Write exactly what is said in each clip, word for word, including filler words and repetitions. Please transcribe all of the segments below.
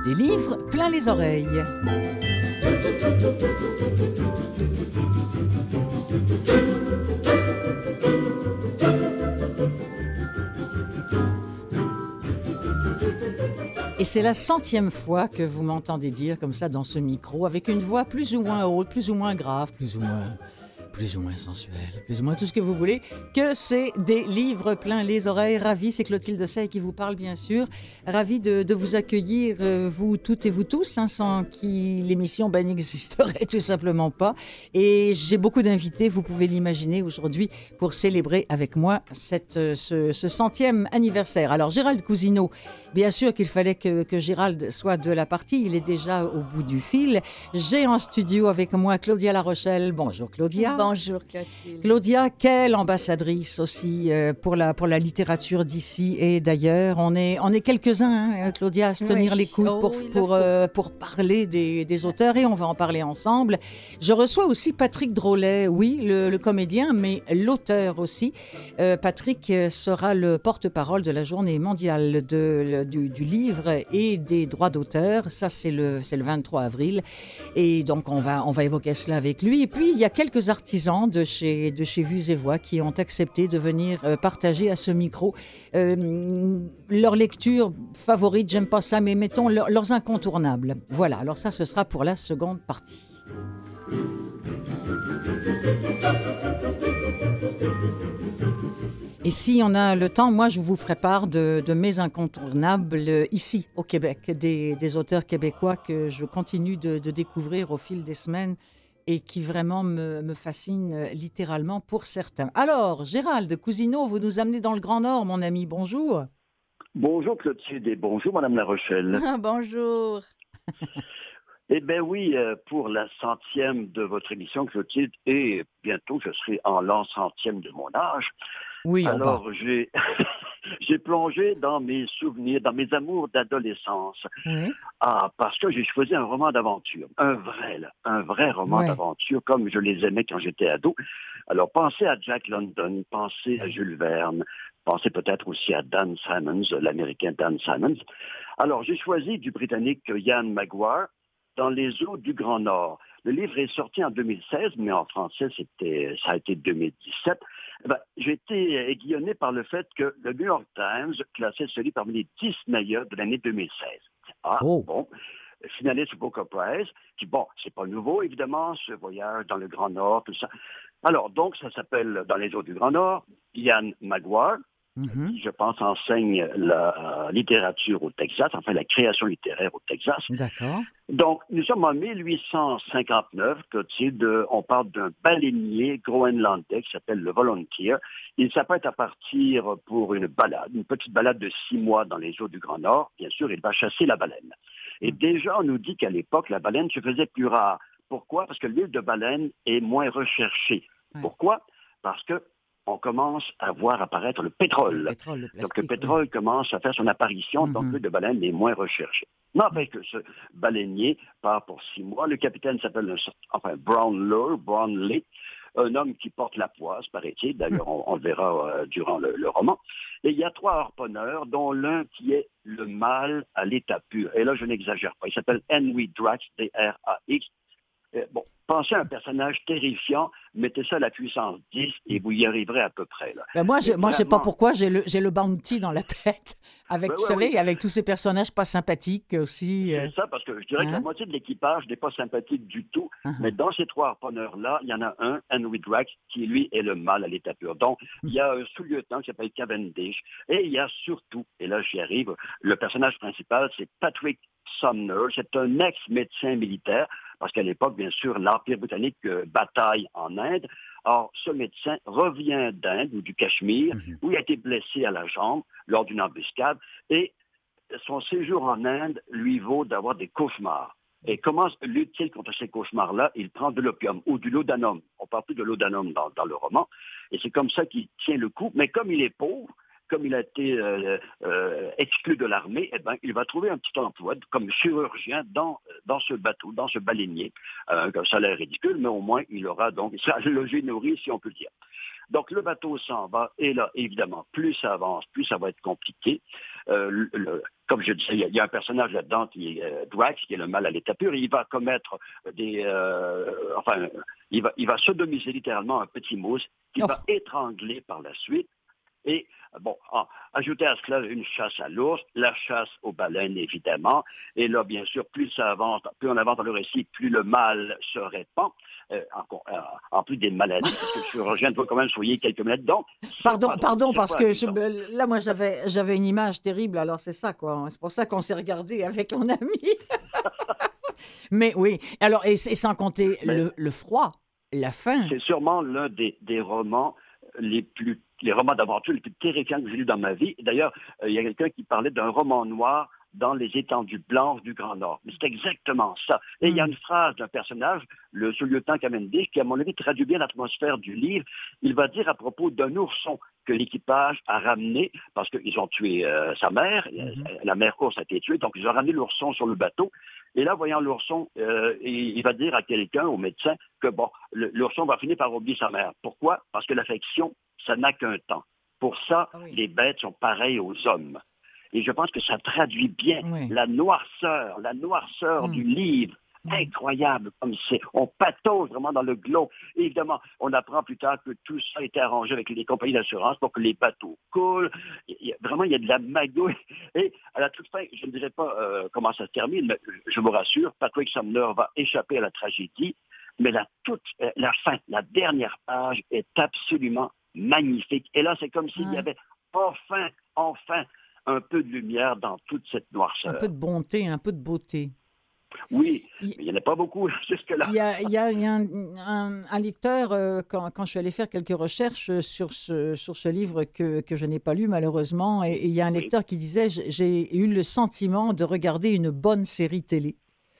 Des livres plein les oreilles. Et c'est la centième fois que vous m'entendez dire comme ça dans ce micro, avec une voix plus ou moins haute, plus ou moins grave, plus ou moins... plus ou moins sensuel, plus ou moins tout ce que vous voulez, que c'est des livres plein les oreilles. Ravi, c'est Clotilde Sey qui vous parle, bien sûr. Ravi de, de vous accueillir, euh, vous toutes et vous tous, hein, sans qui l'émission ben, n'existerait tout simplement pas. Et j'ai beaucoup d'invités, vous pouvez l'imaginer, aujourd'hui, pour célébrer avec moi cette, ce, ce centième anniversaire. Alors, Gérald Cousineau, bien sûr qu'il fallait que, que Gérald soit de la partie, il est déjà au bout du fil. J'ai en studio avec moi Claudia Larochelle. Bonjour Claudia. Bonjour Clotilde. Claudia, quelle ambassadrice aussi euh, pour, la, pour la littérature d'ici et d'ailleurs. On est, on est quelques-uns, hein, Claudia, à se tenir Oui. les coudes Oh, pour, il pour, euh, pour parler des, des auteurs et on va en parler ensemble. Je reçois aussi Patrick Drolet, oui, le, le comédien, mais l'auteur aussi. Euh, Patrick sera le porte-parole de la journée mondiale de, le, du, du livre et des droits d'auteur. Ça, c'est le, c'est le vingt-trois avril. Et donc, on va, on va évoquer cela avec lui. Et puis, il y a quelques artistes de chez, de chez Vues et Voix qui ont accepté de venir euh, partager à ce micro euh, leur lecture favorite, j'aime pas ça, mais mettons leur, leurs incontournables. Voilà, alors ça, ce sera pour la seconde partie. Et si on a le temps, moi, je vous ferai part de, de mes incontournables ici, au Québec, des, des auteurs québécois que je continue de, de découvrir au fil des semaines et qui vraiment me, me fascine littéralement pour certains. Alors, Gérald Cousineau, vous nous amenez dans le Grand Nord, mon ami. Bonjour. Bonjour Clotilde et bonjour Madame La Rochelle. Bonjour. Eh bien oui, pour la centième de votre émission Clotilde, et bientôt je serai en l'an centième de mon âge. Oui, alors j'ai j'ai plongé dans mes souvenirs, dans mes amours d'adolescence. Oui. Ah, parce que j'ai choisi un roman d'aventure, un vrai, là, un vrai roman ouais. d'aventure, comme je les aimais quand j'étais ado. Alors pensez à Jack London, pensez à Jules Verne, pensez peut-être aussi à Dan Simmons, l'Américain Dan Simmons. Alors j'ai choisi du Britannique Ian McGuire, Dans les eaux du Grand Nord. Le livre est sorti en deux mille seize, mais en français, c'était, ça a été deux mille dix-sept. Eh ben, j'ai été aiguillonné par le fait que le New York Times classait ce livre parmi les dix meilleurs de l'année deux mille seize. Ah, oh. bon. Finaliste du Booker Prize, qui, bon, c'est pas nouveau, évidemment, ce voyage dans le Grand Nord, tout ça. Alors, donc, ça s'appelle Dans les eaux du Grand Nord, Ian McGuire, Mm-hmm. qui, je pense, enseigne la littérature au Texas, enfin la création littéraire au Texas. D'accord. Donc, nous sommes en mille huit cent cinquante-neuf, Clotilde, on parle d'un baleinier groenlandais qui s'appelle le Volunteer. Il s'apprête à partir pour une balade, une petite balade de six mois dans les eaux du Grand Nord. Bien sûr, il va chasser la baleine. Et mm. déjà, on nous dit qu'à l'époque, la baleine se faisait plus rare. Pourquoi? Parce que l'huile de baleine est moins recherchée. Ouais. Pourquoi? Parce que on commence à voir apparaître le pétrole. Le pétrole le plastique, donc le pétrole oui. commence à faire son apparition, mm-hmm. donc l'huile de baleine est moins recherchée. N'empêche que ce baleinier part pour six mois. Le capitaine s'appelle enfin Brownlow, Brownlee, un homme qui porte la poisse, paraît-il. D'ailleurs, on, on le verra euh, durant le, le roman. Et il y a trois harponneurs, dont l'un qui est le mâle à l'état pur. Et là, je n'exagère pas. Il s'appelle Henry Drax, D R A X. Euh, bon, pensez à un personnage terrifiant, mettez ça à la puissance dix et vous y arriverez à peu près. Là. Ben moi, je ne sais pas pourquoi, j'ai le, j'ai le Bounty dans la tête, avec, ben vous ouais, savez, oui. avec tous ces personnages pas sympathiques aussi. C'est euh... ça, parce que je dirais hein? que la moitié de l'équipage n'est pas sympathique du tout, uh-huh. mais dans ces trois harponneurs-là, il y en a un, Henry Drax, qui lui est le mâle à l'état pur. Donc, il y a un sous-lieutenant qui s'appelle Cavendish, et il y a surtout, et là j'y arrive, le personnage principal, c'est Patrick Sumner, c'est un ex-médecin militaire, parce qu'à l'époque, bien sûr, l'Empire britannique euh, bataille en Inde. Or, ce médecin revient d'Inde ou du Cachemire, mm-hmm. où il a été blessé à la jambe lors d'une embuscade, et son séjour en Inde lui vaut d'avoir des cauchemars. Et comment lutte-t-il contre ces cauchemars-là? Il prend de l'opium ou du laudanum. On parle plus de laudanum dans, dans le roman. Et c'est comme ça qu'il tient le coup. Mais comme il est pauvre, comme il a été euh, euh, exclu de l'armée, eh ben, il va trouver un petit emploi comme chirurgien dans, dans ce bateau, dans ce baleinier. Euh, un salaire ridicule, mais au moins, il aura donc sa logis nourri, si on peut dire. Donc, le bateau s'en va, et là, évidemment, plus ça avance, plus ça va être compliqué. Euh, le, comme je disais, il y, a, il y a un personnage là-dedans qui est euh, Drax, qui est le mal à l'état pur, et il va commettre des... Euh, enfin, il va, il va sodomiser littéralement un petit mousse qu'il Oh. va étrangler par la suite. Et, bon, ah, ajouter à cela une chasse à l'ours, la chasse aux baleines, évidemment. Et là, bien sûr, plus ça avance, plus on avance dans le récit, plus le mal se répand. Euh, en, euh, en plus des maladies, parce que le chirurgien doit quand même soigner quelques maladies. Donc, Pardon, pas drôle, pardon, c'est parce pas que je- amusant. là, moi, j'avais, j'avais une image terrible, alors c'est ça, quoi. C'est pour ça qu'on s'est regardé avec mon ami. Mais oui, alors, et, et sans compter Mais le, le froid, la faim. c'est sûrement l'un des, des romans les plus, les romans d'aventure les plus terrifiants que j'ai lus dans ma vie. D'ailleurs, euh, il y a quelqu'un qui parlait d'un roman noir dans les étendues blanches du Grand Nord. Mais c'est exactement ça. Et il y a Mm. une phrase d'un personnage, le sous-lieutenant Cavendish, qui, à mon avis, traduit bien l'atmosphère du livre. Il va dire à propos d'un ourson que l'équipage a ramené, parce qu'ils ont tué euh, sa mère, Mhm. la mère ours a été tuée, donc ils ont ramené l'ourson sur le bateau. Et là, voyant l'ourson, euh, il, il va dire à quelqu'un, au médecin, que bon, le- l'ourson va finir par oublier sa mère. Pourquoi? Parce que l'affection, ça n'a qu'un temps. Pour ça, Ah oui. les bêtes sont pareilles aux hommes. Et je pense que ça traduit bien Oui. la noirceur, la noirceur Mm. du livre. Mm. Incroyable comme c'est. On patauge vraiment dans le glauque. Et évidemment, on apprend plus tard que tout ça a été arrangé avec les compagnies d'assurance pour que les bateaux coulent. Il y a- vraiment, il y a de la magouille. Et à la toute fin, je ne dirais pas euh, comment ça se termine, mais je vous rassure, Patrick Sumner va échapper à la tragédie. Mais la, toute, euh, la fin, la dernière page est absolument magnifique. Et là, c'est comme s'il y Ouais. avait enfin, enfin, un peu de lumière dans toute cette Un peu noirceur. de bonté, un peu de beauté. Oui, Il mais il n'y en a pas beaucoup jusque-là. il y a, il y a- il y a un, un- un lecteur, euh, quand, quand je suis allée faire quelques recherches euh, sur ce, sur ce livre que, que je n'ai pas lu malheureusement, et, et il y a un Oui. lecteur qui disait, j'ai j'ai eu le sentiment de regarder une bonne série télé.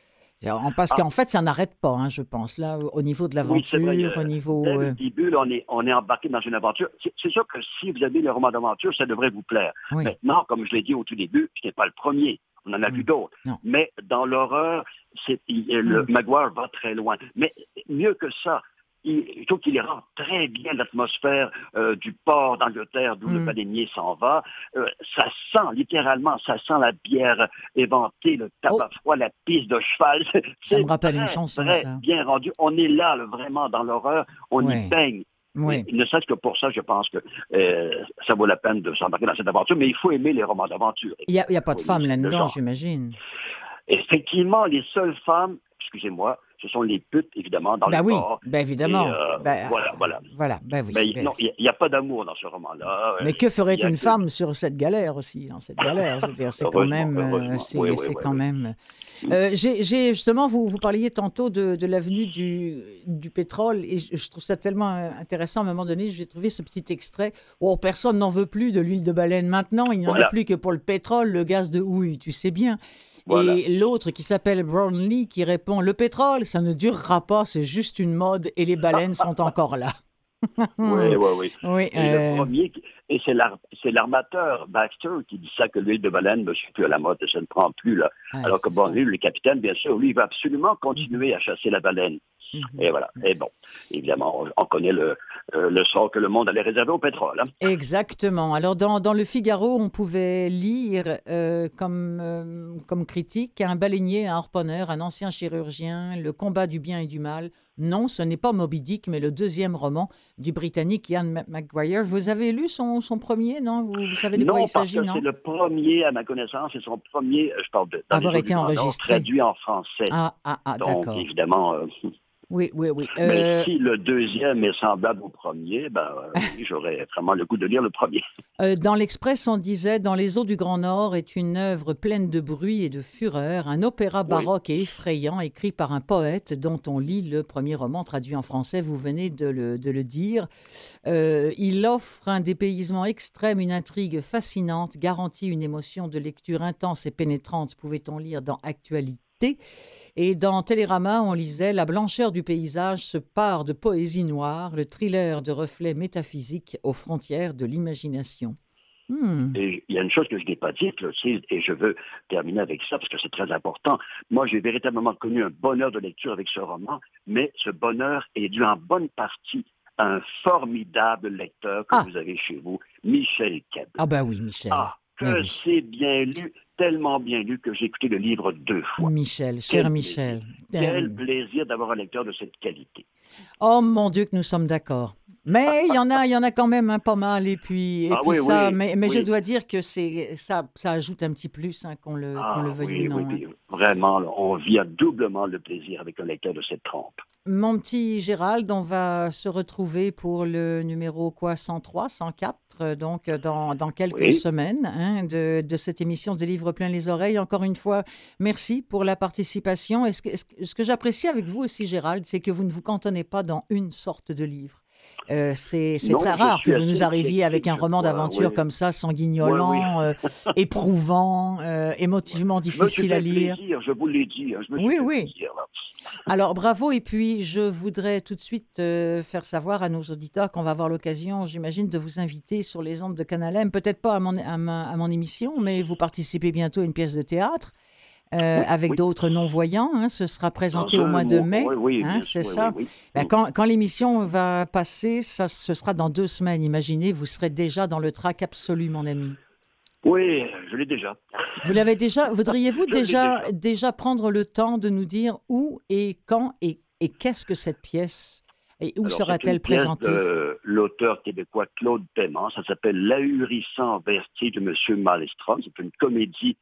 En- Parce Ah, qu'en fait, ça n'arrête pas, hein, je pense, là, au niveau de oui, c'est vrai. l'aventure, au euh, dès niveau... le euh, début, là, on est, on est embarqué dans une aventure. C'est c'est sûr que si vous avez les romans d'aventure, ça devrait vous plaire. oui. Maintenant, comme je l'ai dit au tout début, ce n'est pas le premier. On en a vu Mm. d'autres. Non. Mais dans l'horreur, c'est- il- le Mm. Maguire va très loin. Mais mieux que ça, il, je trouve qu'il rend très bien l'atmosphère euh, du port d'Angleterre d'où le Mm. baleinier s'en va. Euh, ça sent, littéralement, ça sent la bière éventée, le Oh, tabac froid, la piste de cheval. C'est ça me c'est rappelle une très, chanson, très ça. bien rendu. On est là, là, vraiment, dans l'horreur. On y Oui, baigne. Et oui. ne serait-ce que pour ça, je pense que euh, ça vaut la peine de s'embarquer dans cette aventure. Mais il faut aimer les romans d'aventure. Il n'y a, il y a pas Il de faut aimer femme le là-dedans, genre. j'imagine. Effectivement, les seules femmes, excusez-moi, ce sont les putes, évidemment, dans le Ben oui, port. ben Et évidemment. euh, Ben, voilà, euh, voilà. voilà, ben oui. Mais Ben- non, il n'y a, a pas d'amour dans ce roman-là. Euh, Mais que ferait Il y a une que... femme sur cette galère aussi, dans cette galère? Je veux dire, c'est quand Heureusement, même, euh, heureusement. Oui, c'est, oui, c'est oui, quand oui. même. Euh, j'ai, j'ai justement, vous, vous parliez tantôt de, de l'avenue du, du pétrole, et je, je trouve ça tellement euh, intéressant. À un moment donné, j'ai trouvé ce petit extrait. Oh, personne n'en veut plus de l'huile de baleine. Maintenant, il n'y en a Voilà, plus que pour le pétrole, le gaz de houille, tu sais bien. voilà. Et l'autre qui s'appelle Brownlee qui répond, le pétrole, ça ne durera pas, c'est juste une mode, et les baleines sont encore là. Oui, Hmm. oui, oui. Oui, Et le euh, premier, qui- et c'est l'ar- c'est l'armateur Baxter qui dit ça, que l'huile de baleine ne suit plus à la mode, ça ne prend plus, là. ouais, Alors que c'est bon, ça. lui, le capitaine, bien sûr, lui, il va absolument Mhm, continuer à chasser la baleine. mhm. Et voilà. Et bon, évidemment, on, on connaît le, euh, le sort que le monde allait réserver au pétrole. Hein. Exactement. Alors, dans, dans le Figaro, on pouvait lire euh, comme, euh, comme critique un baleinier, un harponneur, un ancien chirurgien, le combat du bien et du mal. Non, ce n'est pas Moby Dick, mais le deuxième roman du Britannique Ian Mc- McGuire. Vous avez lu son, son premier, non? Vous, vous savez de quoi il Non, parce s'agit, que c'est non? le premier, à ma connaissance, c'est son premier, euh, je parle de, dans les Avoir eaux du été Grand Nord, enregistré. traduit en français. Ah, ah, ah, Donc, d'accord. évidemment, euh, Oui, oui, oui. mais Euh, si le deuxième est semblable au premier, ben euh, oui, j'aurais vraiment le goût de lire le premier. Euh, dans l'Express, on disait Dans les eaux du Grand Nord est une œuvre pleine de bruit et de fureur, un opéra Oui, baroque et effrayant écrit par un poète dont on lit le premier roman traduit en français. Vous venez de le, de le dire. Euh, il offre un dépaysement extrême, une intrigue fascinante, garantit une émotion de lecture intense et pénétrante, pouvait-on lire dans Actualité. Et dans Télérama, on lisait La blancheur du paysage se pare de poésie noire, le thriller de reflets métaphysiques aux frontières de l'imagination. Hmm. et il y a une chose que je n'ai pas dite, là, c'est- et je veux terminer avec ça parce que c'est très important. Moi, j'ai véritablement connu un bonheur de lecture avec ce roman, mais ce bonheur est dû en bonne partie à un formidable lecteur que Ah, vous avez chez vous, Michel Keb. ah ben oui, Michel. Ah, Mais que oui. c'est bien lu, tellement bien lu que j'ai écouté le livre deux fois. Michel, cher Quel Michel. plaisir. Quel Euh, plaisir d'avoir un lecteur de cette qualité. Oh mon Dieu que nous sommes d'accord. Mais il y en a, il y en a quand même un pas mal. Et puis, et Ah puis oui, ça, oui, mais, mais je oui. dois dire que c'est ça, ça ajoute un petit plus, hein, qu'on le, qu'on le Ah veuille oui, ou non. oui, hein. puis vraiment, là, on vit doublement le plaisir avec un lecteur de cette trempe. Mon petit Gérald, on va se retrouver pour le numéro quoi, cent trois, cent quatre, euh, donc euh, dans, dans quelques Oui. semaines hein, de, de cette émission des livres plein les oreilles. Encore une fois, merci pour la participation. Et ce que, ce que- ce que j'apprécie avec vous aussi, Gérald, c'est que vous ne vous cantonnez pas dans une sorte de livre. Euh, c'est c'est Non, très je rare suis que vous assez nous arriviez avec un éclectique, je roman crois, d'aventure oui. comme ça, Oui, sanguignolant, oui. euh, éprouvant, euh, émotivement Je me suis difficile à fait lire. plaisir, je vous l'ai dit, hein, je me suis Oui, fait oui. plaisir. Là. Alors, bravo. Et puis, je voudrais tout de suite euh, faire savoir à nos auditeurs qu'on va avoir l'occasion, j'imagine, de vous inviter sur les ondes de Canal M. Peut-être pas à mon, à ma- à mon émission, mais vous participez bientôt à une pièce de théâtre euh, Oui, avec oui. d'autres non-voyants. Hein. Ce sera présenté Dans au un mois de mois, mai. oui, oui, Hein, bien c'est sûr, oui, ça. oui, Ben, oui. quand, quand l'émission va passer, ça, ce sera dans deux semaines. Imaginez, vous serez déjà dans le trac absolu, mon ami. Oui, je l'ai déjà. Vous l'avez déjà. Voudriez-vous Je l'ai déjà, déjà. déjà prendre le temps de nous dire où et quand et, et qu'est-ce que cette pièce et où Alors, c'est sera-t-elle une pièce présentée? de l'auteur québécois Claude Paiement. Ça s'appelle L'ahurissant vertige de M. Malestrom. C'est une comédie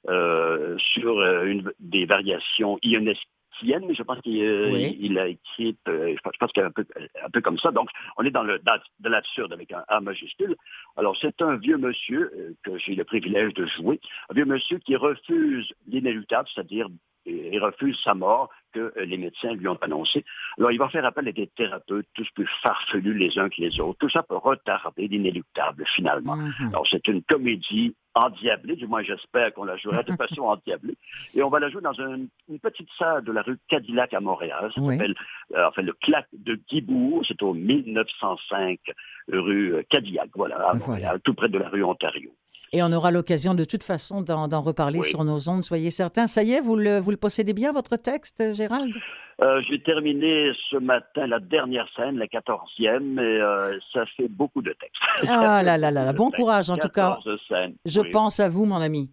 euh, sur euh, une, des variations ionesquiennes, mais je pense qu'il euh, Oui. il a écrit, euh, je pense, je pense qu'il est un peu, un peu comme ça. Donc, on est dans le dans, de l'absurde avec un A majuscule. Alors, c'est un vieux monsieur euh, que j'ai le privilège de jouer, un vieux monsieur qui refuse l'inéluctable, c'est-à-dire euh, il refuse sa mort que euh, les médecins lui ont annoncé. Alors, il va faire appel à des thérapeutes, tous plus farfelus les uns que les autres. Tout ça pour retarder l'inéluctable, finalement. Mhm. Alors, c'est une comédie endiablée, du moins j'espère qu'on la jouera de façon endiablée. Et on va la jouer dans un- une petite salle de la rue Cadillac à Montréal. Ça Oui. s'appelle euh, enfin, le Claque de Guibourg. C'est au mille neuf cent cinq rue euh, Cadillac, voilà, à Voilà. Montréal, tout près de la rue Ontario. Et on aura l'occasion de toute façon d'en, d'en reparler Oui. sur nos ondes, soyez certains. Ça y est, vous le, vous le possédez bien, votre texte, Gérald? Euh, j'ai terminé ce matin la dernière scène, la quatorzième, et euh, ça fait beaucoup de textes. Ah là là là là, bon courage en tout cas. quatorze scènes, Je oui. pense à vous, mon ami.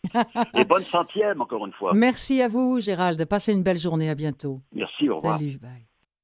Et bonne centième, encore une fois. Merci à vous, Gérald. Passez une belle journée. À bientôt. Merci, au revoir. Salut, bye.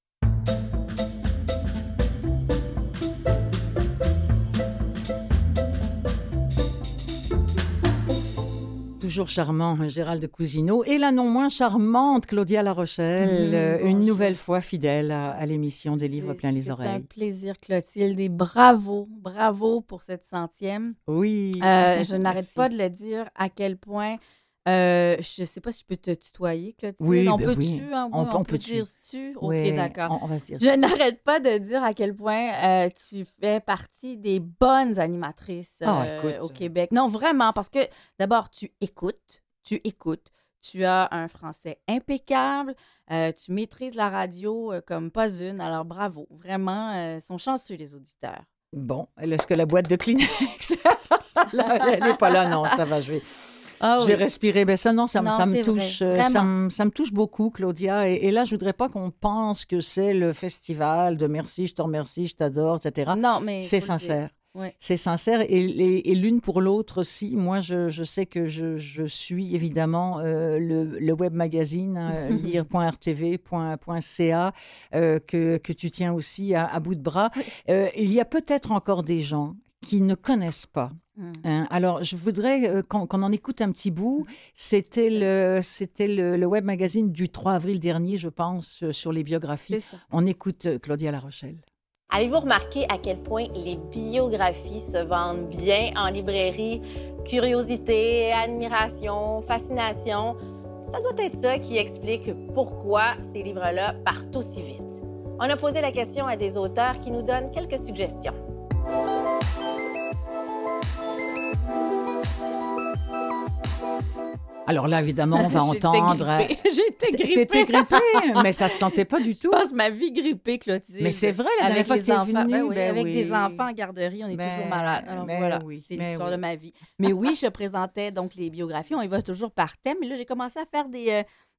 Toujours charmant, Gérald Cousineau. Et la non moins charmante Claudia La Rochelle, Mmh, euh, une bonjour. nouvelle fois fidèle à, à l'émission des livres C'est- plein les C'est un oreilles. plaisir, Clotilde, et bravo, bravo pour cette centième. Oui. Euh, je n'arrête Merci. pas de le dire à quel point, euh, je ne sais pas si je peux te tutoyer, Clotilde. Oui, on ben peut-tu, oui. hein? On Oui, peut- on on peut peut-tu. dire tu. Ok, Ouais, d'accord. On, on va se dire. Je n'arrête pas de dire à quel point euh, tu fais partie des bonnes animatrices Ah, euh, écoute. au Québec. Non, vraiment, parce que d'abord, tu écoutes, tu écoutes, tu as un français impeccable, euh, tu maîtrises la radio euh, comme pas une, alors bravo. Vraiment, euh, ils sont chanceux, les auditeurs. Bon, est-ce que la boîte de Kleenex, Là, elle n'est pas là, non, ça va, je vais, Ah je oui. vais respirer. Ben ça, non, ça, me- Non, ça me c'est touche, vrai, euh, ça, vraiment. me, ça me touche beaucoup, Claudia. Et, et là, je voudrais pas qu'on pense que c'est le festival de merci, je te remercie, je t'adore, et cetera. Non, mais C'est faut le dire. sincère. Ouais. C'est sincère et, et- et l'une pour l'autre aussi. Moi, je, je sais que je, je suis évidemment euh, le, le web magazine euh, lire point r t v point c a euh, que, que tu tiens aussi à, à bout de bras. Euh, il y a peut-être encore des gens qui ne connaissent pas. Mm. Hein. Alors, je voudrais euh, qu'on qu'on en écoute un petit bout. C'était le, c'était le, le web magazine du trois avril dernier, je pense, euh, sur les biographies. C'est ça. On écoute euh, Claudia La Rochelle. Avez-vous remarqué à quel point les biographies se vendent bien en librairie? Curiosité, admiration, fascination, ça doit être ça qui explique pourquoi ces livres-là partent aussi vite. On a posé la question à des auteurs qui nous donnent quelques suggestions. Alors là, évidemment, on va J'étais entendre... euh, grippée. J'étais grippée. T'étais grippée, mais ça se sentait pas du tout. Je passe ma vie grippée, Clotilde. Mais c'est vrai, la dernière Avec fois que les t'es enfants, venue, ben oui, ben avec oui. des enfants en garderie, on est Ben, toujours malade. Alors ben voilà, oui, c'est ben l'histoire oui. de ma vie. Mais oui, je présentais donc les biographies. On y va toujours par thème. Mais là, j'ai commencé à faire des, euh,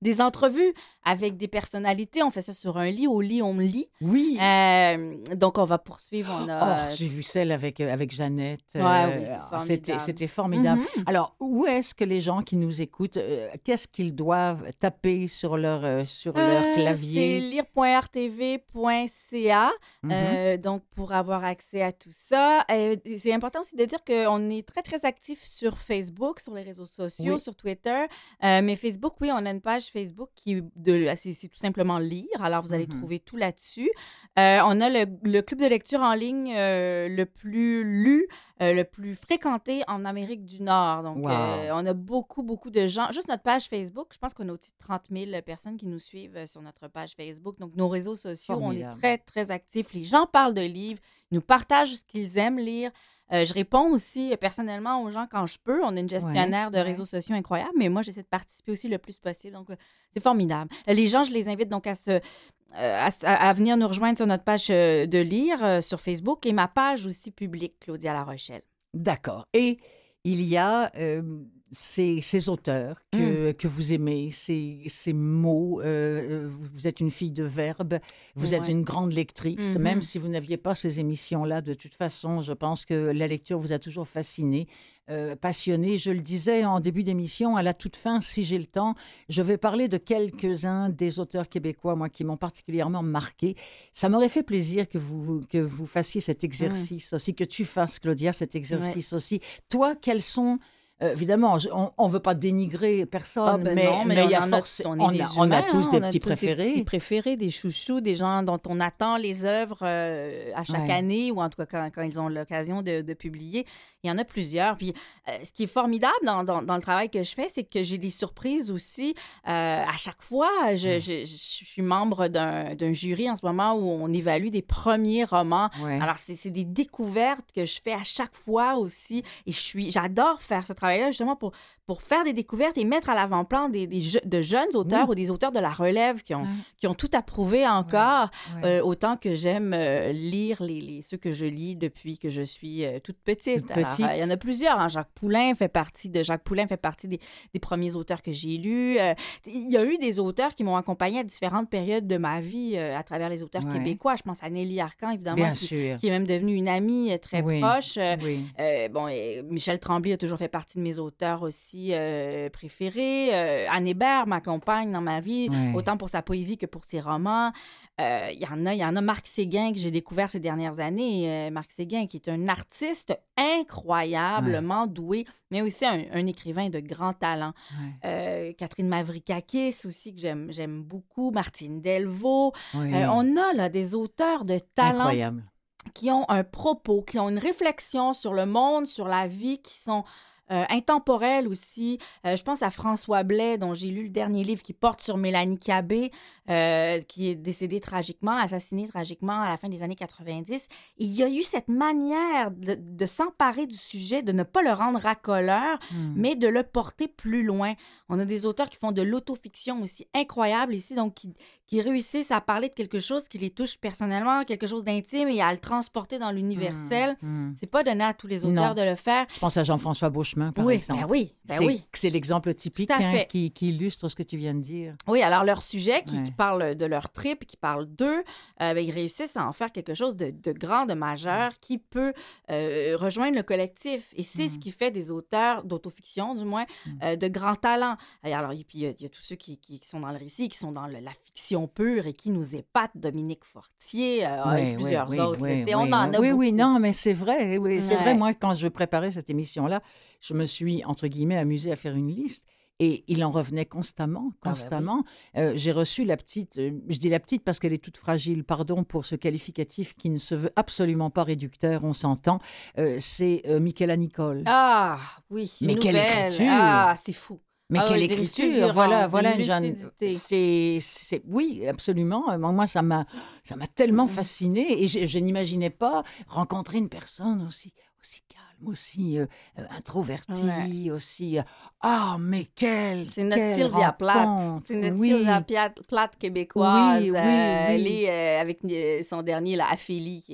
des entrevues avec des personnalités. On fait ça sur un lit. Au lit, on lit. Oui. Euh, donc, on va poursuivre. On a... Oh, j'ai vu celle avec, euh, avec Jeannette. Ouais, Euh, oui, c'est formidable. c'était, c'était formidable. Mhm. Alors, où est-ce que les gens qui nous écoutent, euh, qu'est-ce qu'ils doivent taper sur leur, euh, sur leur Euh, clavier? C'est lire point r t v point c a, Mhm. euh, donc pour avoir accès à tout ça. Euh, c'est important aussi de dire qu'on est très, très actif sur Facebook, sur les réseaux sociaux, Oui. sur Twitter. Euh, mais Facebook, oui, on a une page Facebook qui de, c'est, c'est tout simplement lire. Alors, vous allez Mhm. trouver tout là-dessus. Euh, on a le, le club de lecture en ligne euh, le plus lu, euh, le plus fréquenté en Amérique du Nord. Donc, Wow. euh, on a beaucoup, beaucoup de gens. Juste notre page Facebook, je pense qu'on a au-dessus de trente mille personnes qui nous suivent euh, sur notre page Facebook. Donc, nos réseaux sociaux, Formidable. on est très, très actifs. Les gens parlent de livres, ils nous partagent ce qu'ils aiment lire. Euh, je réponds aussi euh, personnellement aux gens quand je peux. On a une gestionnaire de ouais. réseaux sociaux incroyable, mais moi, j'essaie de participer aussi le plus possible. Donc, euh, c'est formidable. Euh, Les gens, je les invite donc à se euh, à, s- à- à venir nous rejoindre sur notre page euh, de lire euh, sur Facebook et ma page aussi publique, Claudia La Rochelle. D'accord. Et il y a euh, ces, ces auteurs que, que vous aimez, ces, ces mots. euh, vous vous êtes une fille de verbe, vous êtes Ouais. une grande lectrice. Mhm. Même si vous n'aviez pas ces émissions-là, de toute façon, je pense que la lecture vous a toujours fasciné, euh, passionné. Je le disais en début d'émission, à la toute fin, si j'ai le temps, je vais parler de quelques-uns des auteurs québécois, moi, qui m'ont particulièrement marqué. Ça m'aurait fait plaisir que vous, que vous fassiez cet exercice aussi, que tu fasses, Claudia, cet exercice aussi. Toi, quels sont... euh, évidemment, je- on ne veut pas dénigrer personne, Ah ben mais non, mais mais il y on a en a- forcément... on est On, des a, on a humains, tous hein, des on a petits tous des préférés. petits préférés, des chouchous, des gens dont on attend les œuvres euh, à chaque Ouais. année ou en tout cas quand, quand ils ont l'occasion de, de publier. Il y en a plusieurs. Puis euh, ce qui est formidable dans, dans, dans le travail que je fais, c'est que j'ai des surprises aussi. Euh, à chaque fois, je, je, je suis membre d'un, d'un jury en ce moment où on évalue des premiers romans. Ouais. Alors, c'est, c'est des découvertes que je fais à chaque fois aussi. Et je suis, j'adore faire ce travail-là justement pour, pour faire des découvertes et mettre à l'avant-plan des, des je- de jeunes auteurs Oui. ou des auteurs de la relève qui ont, Ouais. qui ont tout approuvé encore. Ouais. Euh, autant que j'aime euh, lire les, les, ceux que je lis depuis que je suis euh, toute petite. Toute Alors, petite. euh, il y en a plusieurs. hein. Jacques Poulain fait partie de Jacques Poulain fait partie des, des premiers auteurs que j'ai lus. Euh, il y a eu des auteurs qui m'ont accompagnée à différentes périodes de ma vie euh, à travers les auteurs Ouais. québécois. Je pense à Nelly Arcan, évidemment, Bien qui, sûr. qui est même devenue une amie euh, très Oui. proche. Euh, Oui. euh, bon, et Michel Tremblay a toujours fait partie de mes auteurs aussi euh, préférés. Euh, Anne Hébert m'accompagne dans ma vie, Ouais. autant pour sa poésie que pour ses romans. Euh, Il y en a, il y en a Marc Séguin que j'ai découvert ces dernières années. Euh, Marc Séguin qui est un artiste incroyablement doué, mais aussi un, un écrivain de grand talent. Ouais. Euh, Catherine Mavrikakis aussi que j'aime, j'aime beaucoup. Martine Delvaux. Oui. Euh, on a là des auteurs de talent Incroyable. qui ont un propos, qui ont une réflexion sur le monde, sur la vie, qui sont euh, intemporels aussi. Euh, je pense à François Blais, dont j'ai lu le dernier livre qui porte sur Mélanie Cabé, euh, qui est décédée tragiquement, assassinée tragiquement à la fin des années quatre-vingt-dix. Et il y a eu cette manière de, de s'emparer du sujet, de ne pas le rendre racoleur, Hmm. mais de le porter plus loin. On a des auteurs qui font de l'autofiction aussi incroyable ici, donc qui, qui réussissent à parler de quelque chose qui les touche personnellement, quelque chose d'intime et à le transporter dans l'universel. Hmm. C'est pas donné à tous les auteurs Non. de le faire. Je pense à Jean-François Beauchemin, par oui, exemple. ben oui, ben c'est, oui. c'est l'exemple typique Tout à hein, fait. qui, qui illustre ce que tu viens de dire. Oui, alors leur sujet qui, Ouais. qui parle de leur trip, qui parle d'eux, euh, ben, ils réussissent à en faire quelque chose de, de grand, de majeur, qui peut euh, rejoindre le collectif. Et c'est Mm. ce qui fait des auteurs d'autofiction, du moins, Mm. euh, de grand talent. Et alors, et puis, il y, a- il y a tous ceux qui, qui- qui sont dans le récit, qui sont dans le- la fiction pure et qui nous épatent. Dominique Fortier euh, Oui, et plusieurs oui, autres. oui, Tu sais, oui, on en oui. a Oui, beaucoup. oui, non, mais c'est vrai. Oui, c'est Ouais. vrai. Moi, quand je préparais cette émission-là, je me suis, entre guillemets, amusée à faire une liste. Et il en revenait constamment, Ah ben constamment. Euh, j'ai reçu la petite, euh, je dis la petite parce qu'elle est toute fragile, pardon pour ce qualificatif qui ne se veut absolument pas réducteur, on s'entend. Euh, c'est euh, Michaela Nicole. Ah, oui, une Mais quelle nouvelle. écriture! Ah, c'est fou. Mais Ah quelle oui, d'une écriture! fulgurance, Voilà, d'une voilà une jeune. lucidité. C'est, c'est, oui, absolument. Euh, Moi, ça m'a, ça m'a tellement Mhm. fascinée et je, je n'imaginais pas rencontrer une personne aussi, aussi calme, aussi euh, euh, introvertie, aussi. euh, Ah, mais quelle! C'est notre quelle Sylvia Plath. rencontre. C'est notre Oui. Sylvia Plath, Plath québécoise. Oui, oui, Euh, oui. Elle est euh, avec euh, son dernier, là, Aphélie, qui est,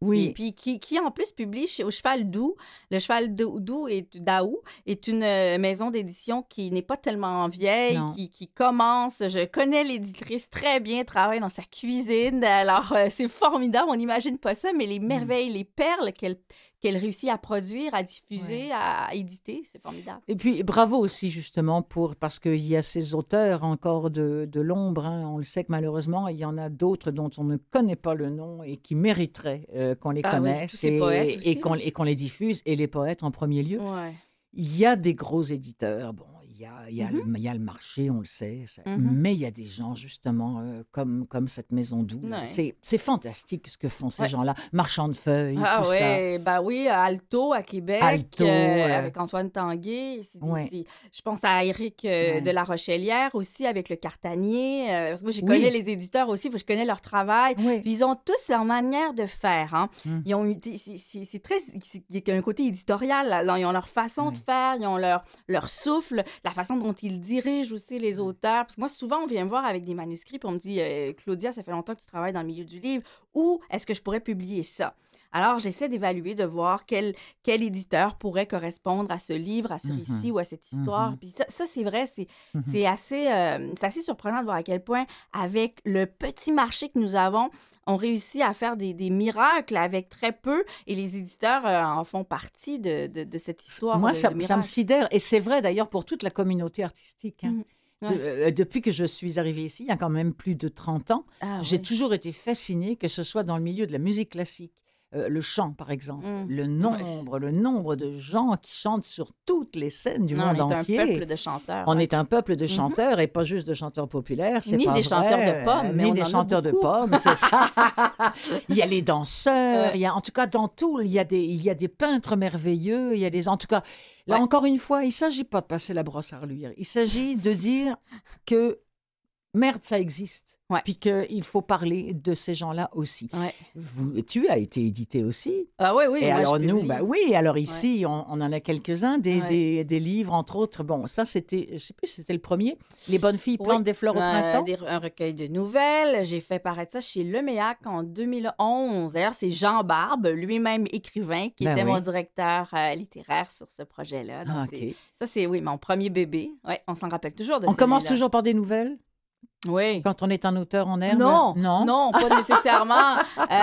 Oui. Qui, puis qui, qui, en plus, publie chez, au Cheval Doux. Le Cheval Doux est, d'Aou est une euh, maison d'édition qui n'est pas tellement vieille, qui, qui commence. Je connais l'éditrice très bien, travaille dans sa cuisine. Alors, euh, c'est formidable. On n'imagine pas ça, mais les merveilles, mm. les perles qu'elle qu'elle réussit à produire, à diffuser, ouais. à éditer. C'est formidable. Et puis, bravo aussi, justement, pour parce qu'il y a ces auteurs encore de, de l'ombre. Hein. On le sait que malheureusement, il y en a d'autres dont on ne connaît pas le nom et qui mériteraient euh, qu'on les ah, connaisse oui, tous ces poètes aussi, et, qu'on, et qu'on les diffuse, et les poètes en premier lieu. Ouais. Il y a des gros éditeurs. Bon, il y a, il y a, mm-hmm. le, il y a le marché, on le sait. Ça, mm-hmm. Mais il y a des gens, justement, euh, comme, comme cette maison Doux. Ouais. C'est, c'est fantastique ce que font ces ouais. gens-là. Marchand de feuilles, ah, tout ouais, ça. Ben oui, Alto à Québec. Alto. Euh, euh... Avec Antoine Tanguay. C'est, ouais. c'est, je pense à Éric euh, ouais. de La Rochelière aussi, avec Le Cartanier. Euh, parce que moi, je connais oui. les éditeurs aussi, je connais leur travail. Oui. Ils ont tous leur manière de faire. Hein. Mm. Ils ont, c'est, c'est, c'est très... C'est, il y a un côté éditorial. Là. Ils ont leur façon ouais. de faire, ils ont leur, leur souffle, la façon dont ils dirigent aussi les auteurs. Parce que moi, souvent, on vient me voir avec des manuscrits puis on me dit euh, « Claudia, ça fait longtemps que tu travailles dans le milieu du livre. Où est-ce que je pourrais publier ça? » Alors, j'essaie d'évaluer, de voir quel, quel éditeur pourrait correspondre à ce livre, à ce mm-hmm. récit ou à cette histoire. Mm-hmm. Puis ça, ça, c'est vrai, c'est, mm-hmm. c'est, assez, euh, c'est assez surprenant de voir à quel point, avec le petit marché que nous avons, on réussit à faire des, des miracles avec très peu, et les éditeurs euh, en font partie de, de, de cette histoire. Moi, de, ça, de ça me sidère, et c'est vrai d'ailleurs pour toute la communauté artistique. Hein. Mm-hmm. De, euh, depuis que je suis arrivée ici, il y a quand même plus de trente ans, ah, j'ai oui. toujours toujours été fascinée, que ce soit dans le milieu de la musique classique, Euh, le chant, par exemple. Mm. Le nombre, ouais. le nombre de gens qui chantent sur toutes les scènes du non, monde on est entier. Un peuple de chanteurs. On ouais. est un peuple de chanteurs mm-hmm. et pas juste de chanteurs populaires. C'est ni pas des vrai. chanteurs de pommes, mais ni on des en chanteurs a de beaucoup. pommes, c'est ça. Il y a les danseurs. Ouais. Il y a, en tout cas, dans tout, il y a des, il y a des peintres merveilleux. Il y a des, en tout cas, là ouais. encore une fois, il ne s'agit pas de passer la brosse à reluire. Il s'agit de dire que merde, ça existe. Ouais. Puis qu'il faut parler de ces gens-là aussi. Ouais. Vous, tu as été édité aussi. Ah oui, oui. Et moi, alors je nous, bah oui, alors ici, ouais. on, on en a quelques-uns, des, ouais. des, des livres, entre autres. Bon, ça, c'était, je ne sais plus si c'était le premier. Les bonnes filles plantent oui. des fleurs au euh, printemps. Des, un recueil de nouvelles. J'ai fait paraître ça chez Leméac en deux mille onze. D'ailleurs, c'est Jean Barbe, lui-même écrivain, qui ben était oui. mon directeur euh, littéraire sur ce projet-là. Donc, ah, c'est, okay. Ça, c'est, oui, mon premier bébé. Ouais, on s'en rappelle toujours de On celui-là. commence toujours par des nouvelles? Oui. Quand on est un auteur en herbe? Non, non, non, pas nécessairement.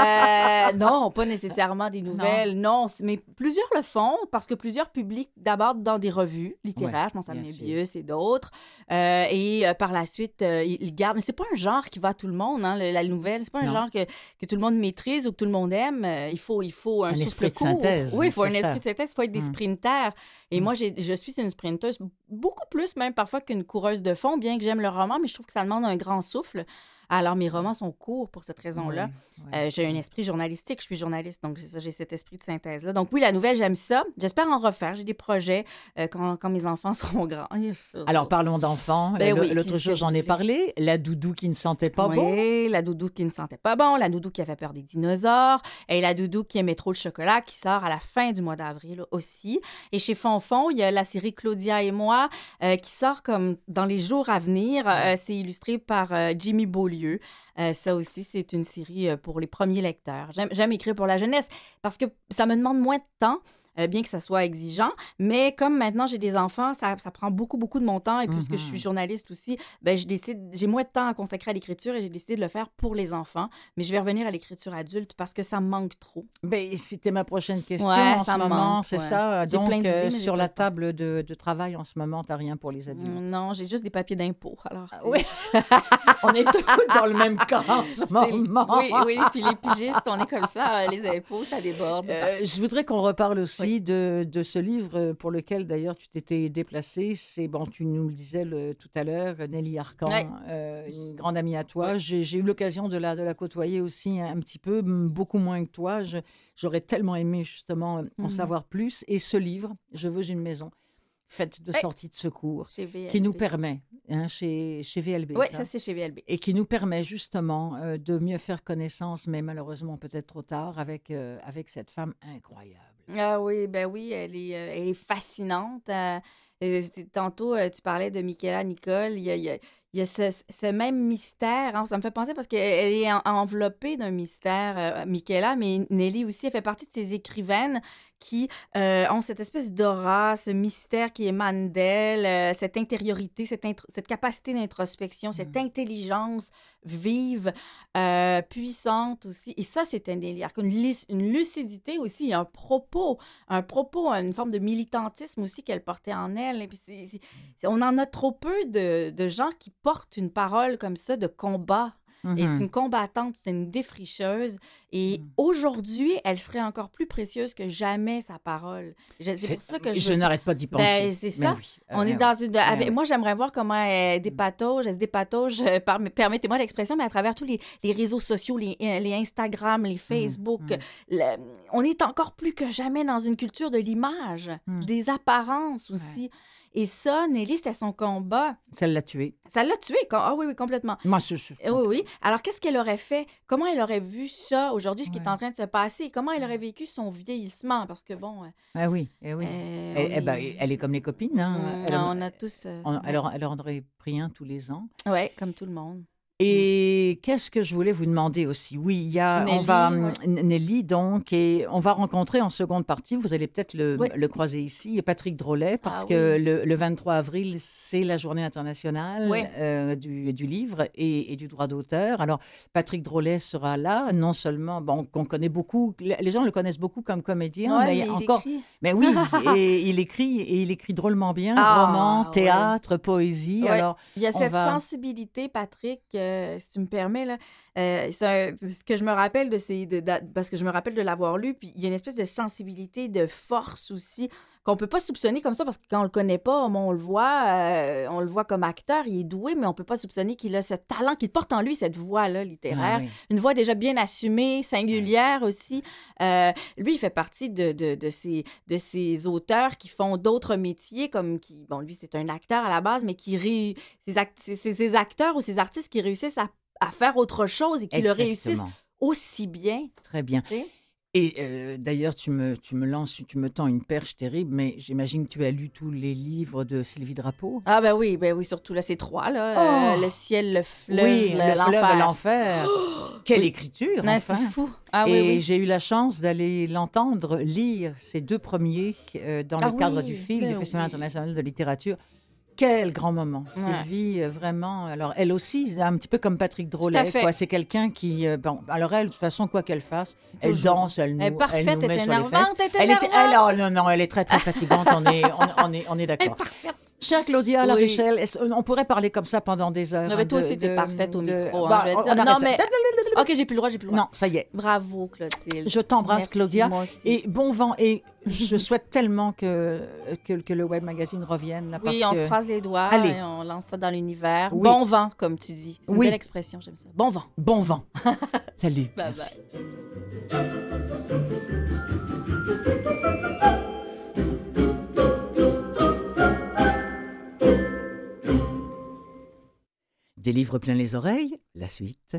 euh, non, pas nécessairement des nouvelles. Non. non, mais plusieurs le font parce que plusieurs publient d'abord dans des revues littéraires, ouais, je pense à Mébius et d'autres. Euh, et euh, par la suite, euh, ils gardent. Mais c'est pas un genre qui va à tout le monde, hein, la nouvelle. C'est pas un non. genre que, que tout le monde maîtrise ou que tout le monde aime. Il faut, il faut un, un souffle esprit court. de synthèse. Oui, il faut un ça. esprit de synthèse. Il faut être des hum. sprinters. Et hum. moi, j'ai, je suis une sprinteuse, beaucoup plus même parfois qu'une coureuse de fond, bien que j'aime le roman, mais je trouve que ça demande un grand souffle. Alors, mes romans sont courts pour cette raison-là. Oui, oui. Euh, j'ai un esprit journalistique, je suis journaliste, donc c'est ça, j'ai cet esprit de synthèse-là. Donc oui, la nouvelle, j'aime ça. J'espère en refaire. J'ai des projets euh, quand, quand mes enfants seront grands. Alors, parlons d'enfants. Ben le, oui, l'autre jour, j'en ai parlé. La doudou qui ne sentait pas oui, bon. Oui, la doudou qui ne sentait pas bon, la doudou qui avait peur des dinosaures, et la doudou qui aimait trop le chocolat, qui sort à la fin du mois d'avril aussi. Et chez Fonfon, il y a la série Claudia et moi, euh, qui sort comme dans les jours à venir. Euh, c'est illustré par euh, Jimmy Beaulieu. Euh, ça aussi, c'est une série pour les premiers lecteurs. J'aime, j'aime écrire pour la jeunesse parce que ça me demande moins de temps, euh, bien que ça soit exigeant. Mais comme maintenant, j'ai des enfants, ça, ça prend beaucoup, beaucoup de mon temps. Et puisque mm-hmm. je suis journaliste aussi, ben, je décide, j'ai moins de temps à consacrer à l'écriture et j'ai décidé de le faire pour les enfants. Mais je vais revenir à l'écriture adulte parce que ça me manque trop. Ben, c'était ma prochaine question ouais, en ce moment, manque, c'est ouais. ça. J'ai Donc, plein d'idées, euh, sur la pas. table de, de travail en ce moment, tu n'as rien pour les adultes? Non, j'ai juste des papiers d'impôt. Alors, c'est... Oui, on est tous dans le même cas en ce moment. Oui, oui, puis les pigistes, on est comme ça, les impôts, ça déborde. Euh, je voudrais qu'on reparle aussi oui. de, de ce livre pour lequel, d'ailleurs, tu t'étais déplacée. C'est, bon, tu nous le disais le, tout à l'heure, Nelly Arcan, oui. euh, une grande amie à toi. Oui. J'ai, j'ai eu l'occasion de la, de la côtoyer aussi un, un petit peu, beaucoup moins que toi. Je, j'aurais tellement aimé, justement, mm-hmm. en savoir plus. Et ce livre, Je veux une maison, faite de hey. sorties de secours, qui nous permet, hein, chez, chez V L B. Oui, ça, ça c'est chez V L B. Et qui nous permet justement euh, de mieux faire connaissance, mais malheureusement peut-être trop tard, avec, euh, avec cette femme incroyable. Ah oui, ben oui, elle est, euh, elle est fascinante. Euh, euh, tantôt, euh, tu parlais de Michaela Nicole. Il y a, il y a, il y a ce, ce même mystère. Hein, ça me fait penser parce qu'elle est en- enveloppée d'un mystère, euh, Michaela, mais Nelly aussi, elle fait partie de ces écrivaines qui euh, ont cette espèce d'aura, ce mystère qui émane d'elle, euh, cette intériorité, cette, intro- cette capacité d'introspection, cette intelligence vive, euh, puissante aussi. Et ça, c'est un délire. Une, lic- une lucidité aussi, un propos, un propos, une forme de militantisme aussi qu'elle portait en elle. Et puis c'est- c'est- c'est- on en a trop peu de, de gens qui portent une parole comme ça de combat. Et c'est Mhm. une combattante, c'est une défricheuse. Et Mhm. aujourd'hui, elle serait encore plus précieuse que jamais, sa parole. Je- C'est C'est- pour ça que je je... n'arrête pas d'y penser. Ben, c'est Mais ça. oui. On Euh, est mais dans oui. une... Mais avec- oui. Moi, j'aimerais voir comment elle dépatauge, elle se dépatauge, euh, par... permettez-moi l'expression, mais à travers tous les, les réseaux sociaux, les, euh, les Instagram, les Facebook. mhm. Le- On est encore plus que jamais dans une culture de l'image, Mhm. des apparences aussi. Et ça, Nelly, c'était son combat. Ça l'a tué. Ça l'a tué. com- Ah oui, oui, complètement. Moi, je, je- Eh Oui, oui. Alors, qu'est-ce qu'elle aurait fait? Comment elle aurait vu ça aujourd'hui, ce qui est Ouais. en train de se passer? Comment elle aurait vécu son vieillissement? Parce que, bon, euh, Ah oui, eh oui. euh, Elle, on eh ben, est- elle est comme les copines. Hein. Mm, Elle, on a tous... euh, on- elle, en- elle en aurait pris un tous les ans. ouais, comme tout le monde. Et qu'est-ce que je voulais vous demander aussi? Oui, il y a, on Nelly, va, ouais. N- Nelly, donc, et on va rencontrer en seconde partie, vous allez peut-être le, Oui. le croiser ici, Patrick Drolet, parce Ah que oui. le, le vingt-trois avril, c'est la journée internationale Oui. euh, du, du livre et, et du droit d'auteur. Alors, Patrick Drolet sera là, non seulement, bon, qu'on connaît beaucoup, les gens le connaissent beaucoup comme comédien, Ouais, mais il encore... écrit. Mais oui, et il écrit, et il écrit drôlement bien, Ah, roman, ouais. théâtre, poésie. Ouais. Alors, Il y a on cette va- sensibilité, Patrick, euh, si tu me permets, là. Euh, c'est un- ce que je me rappelle de ces... de- de- parce que je me rappelle de l'avoir lu, puis il y a une espèce de sensibilité, de force aussi, qu'on peut pas soupçonner comme ça, parce que quand on le connaît pas, on le voit, euh, on le voit comme acteur, il est doué, mais on peut pas soupçonner qu'il a ce talent, qu'il porte en lui cette voix-là littéraire. Ah oui. Une voix déjà bien assumée, singulière aussi. Euh, lui, il fait partie de, de, de, ces, de ces auteurs qui font d'autres métiers, comme qui, bon, lui, c'est un acteur à la base, mais qui ré... ces, act... ces, ces acteurs ou ces artistes qui réussissent à, à faire autre chose et qui le réussissent Exactement. aussi bien. Très bien. Tu sais? Et euh, d'ailleurs, tu me, tu me lances, tu me tends une perche terrible, mais j'imagine que tu as lu tous les livres de Sylvie Drapeau. Ah ben oui, ben oui, surtout là, ces trois, là. Oh! Euh, le ciel, le fleuve, Oui, le- le l'enfer. fleuve, l'enfer. Quelle Oui. écriture, Non, enfin. c'est fou. Ah Et oui, oui. j'ai eu la chance d'aller l'entendre lire ces deux premiers euh, dans Ah le cadre oui, du film ben du Festival oui. international de littérature. Quel grand moment. Ouais. Sylvie, euh, vraiment. Alors, elle aussi, c'est un petit peu comme Patrick Drolet. fait. Quoi. C'est quelqu'un qui. euh, bon, alors, elle, de toute façon, quoi qu'elle fasse, elle Toujours. danse, elle nous, Elle est parfaite, elle nous elle met est sur les fesses. énervante, elle est Elle est, énervante. elle, oh, non, non, elle est très, très fatigante. on est, on, on est, on est Elle est d'accord. parfaite. Chère Claudia La Oui. Richelle, est-ce- on pourrait parler comme ça pendant des heures. Non, mais hein, toi de- aussi, t'es de- parfaite au de- micro. hein, Bah, je vais on- dire. on arrête Non, ça. mais... OK, j'ai plus le droit, j'ai plus le droit. Non, ça y est. Bravo, Clotilde. Je t'embrasse, Merci, Claudia. moi aussi. Et bon vent. Et je souhaite tellement que, que, que le Web Magazine revienne. Là, Oui, parce on que- se croise les doigts Allez. et on lance ça dans l'univers. Oui. Bon vent, comme tu dis. C'est une Oui. belle expression, j'aime ça. Bon vent. Bon vent. Salut. Bye Merci. bye. Des livres plein les oreilles, la suite.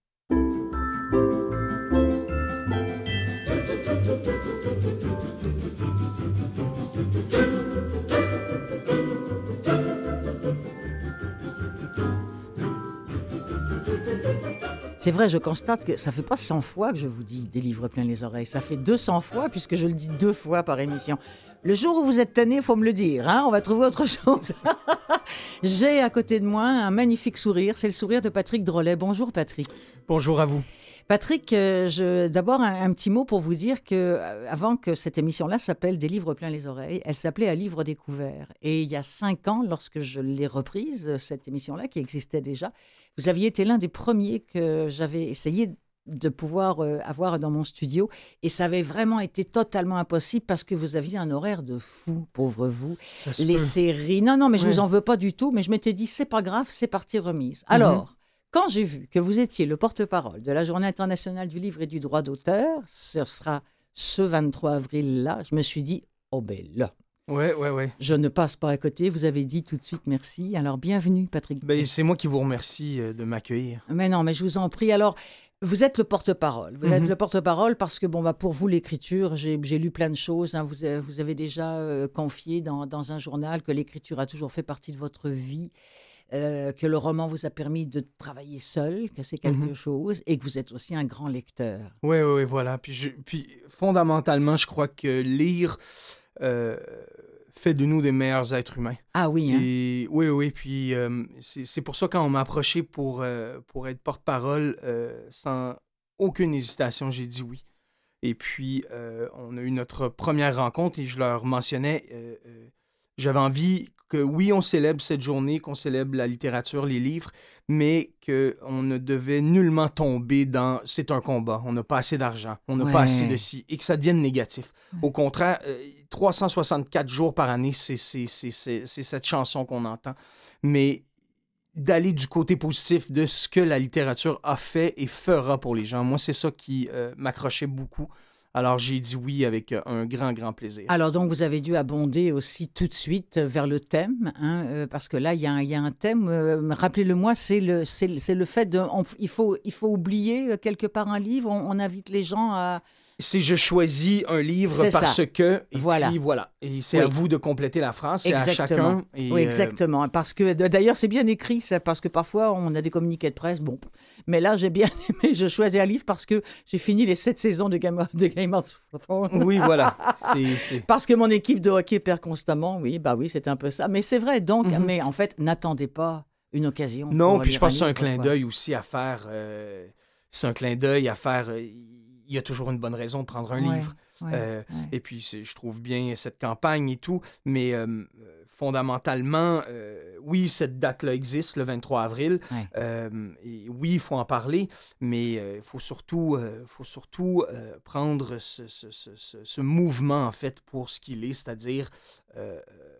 C'est vrai, je constate que ça fait pas cent fois que je vous dis des livres plein les oreilles. Ça fait deux cents fois puisque je le dis deux fois par émission. Le jour où vous êtes tanné, il faut me le dire. Hein, on va trouver autre chose. J'ai à côté de moi un magnifique sourire. C'est le sourire de Patrick Drolet. Bonjour Patrick. Bonjour à vous. Patrick, euh, je, d'abord un, un petit mot pour vous dire que euh, avant que cette émission-là s'appelle Des livres plein les oreilles, elle s'appelait À livre découvert. Et il y a cinq ans, lorsque je l'ai reprise, cette émission-là qui existait déjà, vous aviez été l'un des premiers que j'avais essayé de pouvoir euh, avoir dans mon studio. Et ça avait vraiment été totalement impossible parce que vous aviez un horaire de fou, pauvre vous. Ça se Les peut. séries, non, non, mais je Ouais. vous en veux pas du tout. Mais je m'étais dit, c'est pas grave, c'est partie remise. Alors... Quand j'ai vu que vous étiez le porte-parole de la Journée internationale du livre et du droit d'auteur, ce sera ce vingt-trois avril-là, je me suis dit, oh ben là, Ouais, ouais, ouais. je ne passe pas à côté. Vous avez dit tout de suite merci. Alors, bienvenue, Patrick. Ben, c'est moi qui vous remercie euh, de m'accueillir. Mais non, mais je vous en prie. Alors, vous êtes le porte-parole. Vous Mhm. êtes le porte-parole parce que, bon, bah, pour vous, l'écriture, j'ai, j'ai lu plein de choses. Hein. Vous, avez, vous avez déjà euh, confié dans, dans un journal que l'écriture a toujours fait partie de votre vie. euh, que le roman vous a permis de travailler seul, que c'est quelque Mhm. chose, et que vous êtes aussi un grand lecteur. Oui, oui, oui, voilà. Puis, je, puis fondamentalement, je crois que lire euh, fait de nous des meilleurs êtres humains. Ah oui, hein? Et oui, oui, puis euh, c'est c'est pour ça quand on m'a approché pour, euh, pour être porte-parole, euh, sans aucune hésitation, j'ai dit oui. Et puis, euh, on a eu notre première rencontre et je leur mentionnais, euh, euh, j'avais envie que oui, on célèbre cette journée, qu'on célèbre la littérature, les livres, mais qu'on ne devait nullement tomber dans « c'est un combat, on n'a pas assez d'argent, on n'a Ouais. pas assez de ci » et que ça devienne négatif. Ouais. Au contraire, euh, trois cent soixante-quatre jours par année, c'est c'est- c'est- c'est- c'est cette chanson qu'on entend. Mais d'aller du côté positif de ce que la littérature a fait et fera pour les gens. Moi, c'est ça qui euh, m'accrochait beaucoup. Alors, j'ai dit oui avec euh, un grand, grand plaisir. Alors donc, vous avez dû abonder aussi tout de suite vers le thème, hein, euh, parce que là, il y, a un- il y a un thème, euh, rappelez-le-moi, c'est le, c'est, le- c'est le fait de... on- il, faut, il faut oublier euh, quelque part un livre, on, on invite les gens à... C'est je choisis un livre C'est parce ça. que, et Voilà. puis voilà. Et c'est Oui. à vous de compléter la phrase, c'est à Exactement. chacun. Et, Oui, euh, exactement. Parce que d- d'ailleurs, c'est bien écrit, ça, parce que parfois, on a des communiqués de presse. Bon, mais là, j'ai bien aimé. Je choisis un livre parce que j'ai fini les sept saisons de Game of, de Game of Thrones. oui, voilà. C'est- c'est- Parce que mon équipe de hockey perd constamment. Oui, bah oui, c'est un peu ça. Mais c'est vrai. Donc, Mhm. mais en fait, n'attendez pas une occasion. Non, pour puis je lire pense que c'est un livre, clin quoi. d'œil aussi à faire. euh, c'est un clin d'œil à faire. euh, Il y a toujours une bonne raison de prendre un Ouais, livre. ouais, Euh, ouais. Et puis, c'est- je trouve bien cette campagne et tout, mais euh, euh, fondamentalement, euh, oui, cette date-là existe, le vingt-trois avril. Ouais. Euh, et oui, il faut en parler, mais il faut surtout, euh, faut surtout euh, prendre ce, ce- ce- ce- ce mouvement, en fait, pour ce qu'il est, c'est-à-dire euh,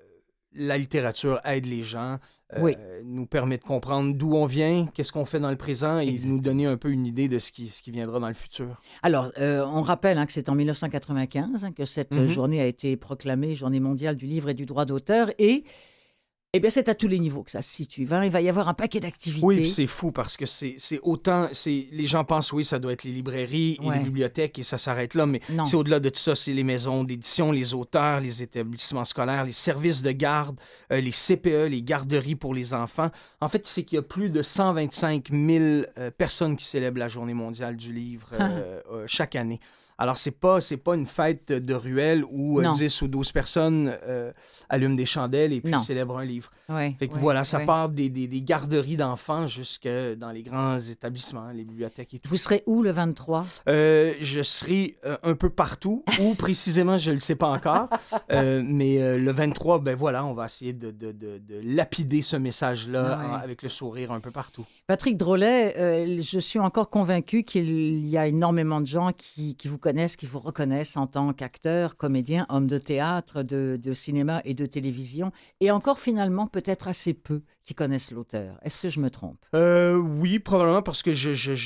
la littérature aide les gens, euh, Oui. nous permet de comprendre d'où on vient, qu'est-ce qu'on fait dans le présent et Exactement. nous donner un peu une idée de ce qui, ce qui viendra dans le futur. Alors, euh, on rappelle hein, que c'est en mille neuf cent quatre-vingt-quinze hein, que cette euh, Mhm. journée a été proclamée Journée mondiale du livre et du droit d'auteur. Et eh bien, c'est à tous les niveaux que ça se situe. hein. Il va y avoir un paquet d'activités. Oui, puis c'est fou parce que c'est c'est autant. c'est Les gens pensent, oui, ça doit être les librairies et Ouais. les bibliothèques et ça s'arrête là, mais Non. c'est au-delà de tout ça. C'est les maisons d'édition, les auteurs, les établissements scolaires, les services de garde, euh, les C P E, les garderies pour les enfants. En fait, c'est qu'il y a plus de cent vingt-cinq mille euh, personnes qui célèbrent la Journée mondiale du livre euh, euh, chaque année. Alors, c'est pas, c'est pas une fête de ruelle où euh, Non. dix ou douze personnes euh, allument des chandelles et puis Non. célèbrent un livre. Ouais, Fait que ouais, voilà, ça ouais. part des, des, des garderies d'enfants jusque dans les grands établissements, les bibliothèques et tout. Vous serez où le vingt-trois? Euh, je serai euh, un peu partout, ou précisément, je ne le sais pas encore. Euh, mais euh, le vingt-trois, ben voilà, on va essayer de, de, de, de lapider ce message-là Ah ouais. en- avec le sourire un peu partout. Patrick Drolet, euh, je suis encore convaincu qu'il y a énormément de gens qui, qui vous connaissent, qui vous reconnaissent en tant qu'acteur, comédien, homme de théâtre, de, de cinéma et de télévision, et encore finalement peut-être assez peu qui connaissent l'auteur. Est-ce que je me trompe? Euh, oui, probablement parce que je, je,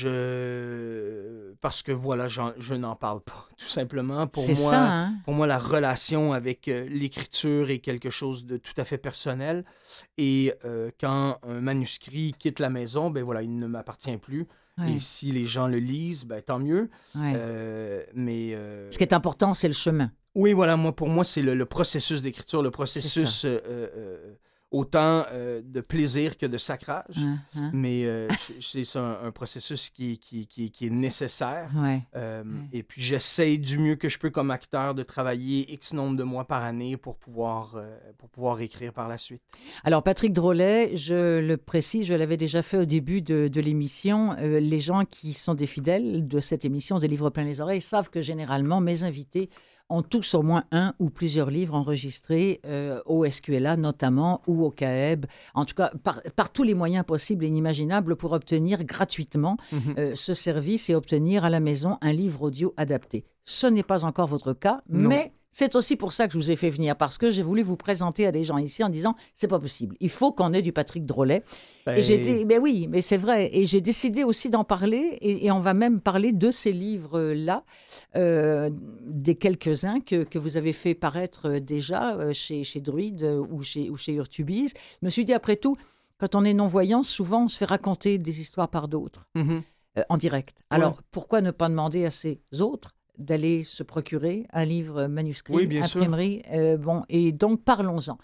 je... parce que voilà, j'en- je n'en parle pas, tout simplement. Pour C'est moi, ça, hein? Pour moi, la relation avec euh, l'écriture est quelque chose de tout à fait personnel. Et euh, quand un manuscrit quitte la maison, ben voilà, il ne m'appartient plus. Ouais, Et si les gens le lisent, ben tant mieux. ouais. Euh, mais euh, Ce qui est important, c'est le chemin. oui, voilà, moi pour moi c'est le, le processus d'écriture, le processus euh, euh, autant euh, de plaisir que de sacrage. Hein, hein? Mais euh, c'est c'est un, un processus qui, qui, qui, qui est nécessaire. Ouais. Euh, Ouais. Et puis, j'essaye du mieux que je peux comme acteur de travailler X nombre de mois par année pour pouvoir, euh, pour pouvoir écrire par la suite. Alors, Patrick Drolet, je le précise, je l'avais déjà fait au début de, de l'émission. Euh, les gens qui sont des fidèles de cette émission des Livres plein les oreilles savent que généralement, mes invités ont tous au moins un ou plusieurs livres enregistrés euh, au S Q L A notamment ou au C A E B, en tout cas par, par tous les moyens possibles et inimaginables pour obtenir gratuitement Mhm. euh, ce service et obtenir à la maison un livre audio adapté. Ce n'est pas encore votre cas, Non. mais c'est aussi pour ça que je vous ai fait venir, parce que j'ai voulu vous présenter à des gens ici en disant c'est pas possible, il faut qu'on ait du Patrick Drolet. Ben, Et j'ai dit, ben oui, mais c'est vrai. Et j'ai décidé aussi d'en parler, et, et on va même parler de ces livres-là, euh, des quelques-uns que, que vous avez fait paraître euh, déjà euh, chez, chez Druide euh, ou chez, ou chez Urtubise. Je me suis dit, après tout, quand on est non-voyant, souvent on se fait raconter des histoires par d'autres, mhm. euh, en direct. Alors, Ouais. pourquoi ne pas demander à ces autres d'aller se procurer un livre manuscrit, Oui, bien sûr. imprimerie euh, bon, et donc, parlons-en.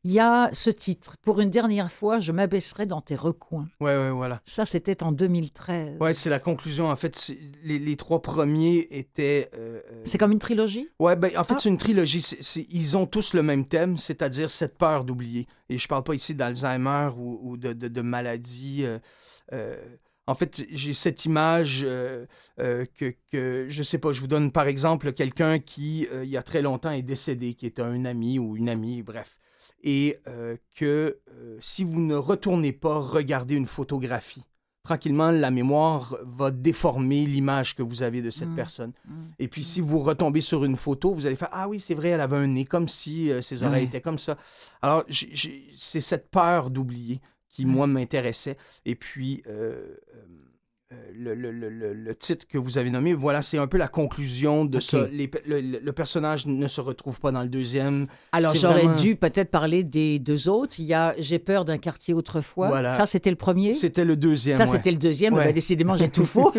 il y a ce titre. Pour une dernière fois, je m'abaisserai dans tes recoins. Oui, oui, voilà. Ça, c'était en deux mille treize. Oui, c'est la conclusion. En fait, c'est- les, les trois premiers étaient... euh, euh, C'est comme une trilogie? Ouais, ben, en fait, Ah. c'est une trilogie. C'est- c'est- ils ont tous le même thème, c'est-à-dire cette peur d'oublier. Et je parle pas ici d'Alzheimer ou, ou de, de, de maladie. euh, euh, en fait, j'ai cette image euh, euh, que, que, je sais pas, je vous donne par exemple quelqu'un qui, euh, il y a très longtemps, est décédé, qui est un ami ou une amie, bref. Et euh, que euh, si vous ne retournez pas regarder une photographie, tranquillement, la mémoire va déformer l'image que vous avez de cette Mm. personne. Mm. Et puis, si vous retombez sur une photo, vous allez faire « Ah oui, c'est vrai, elle avait un nez, comme si euh, ses oreilles Ouais. étaient comme ça. » Alors, j'ai- j'ai- c'est cette peur d'oublier qui, Ouais. moi, m'intéressait. Et puis, euh, euh, euh, le, le- le- le- le titre que vous avez nommé, voilà, c'est un peu la conclusion de Ok. ça. Les pe- le, le- le personnage ne se retrouve pas dans le deuxième. Alors, C'est j'aurais vraiment- dû peut-être parler des deux autres. Il y a J'ai peur d'un quartier autrefois. Voilà. Ça, c'était le premier. C'était le deuxième, Ça, ouais. c'était le deuxième. Ouais. Ben, décidément, j'ai tout faux.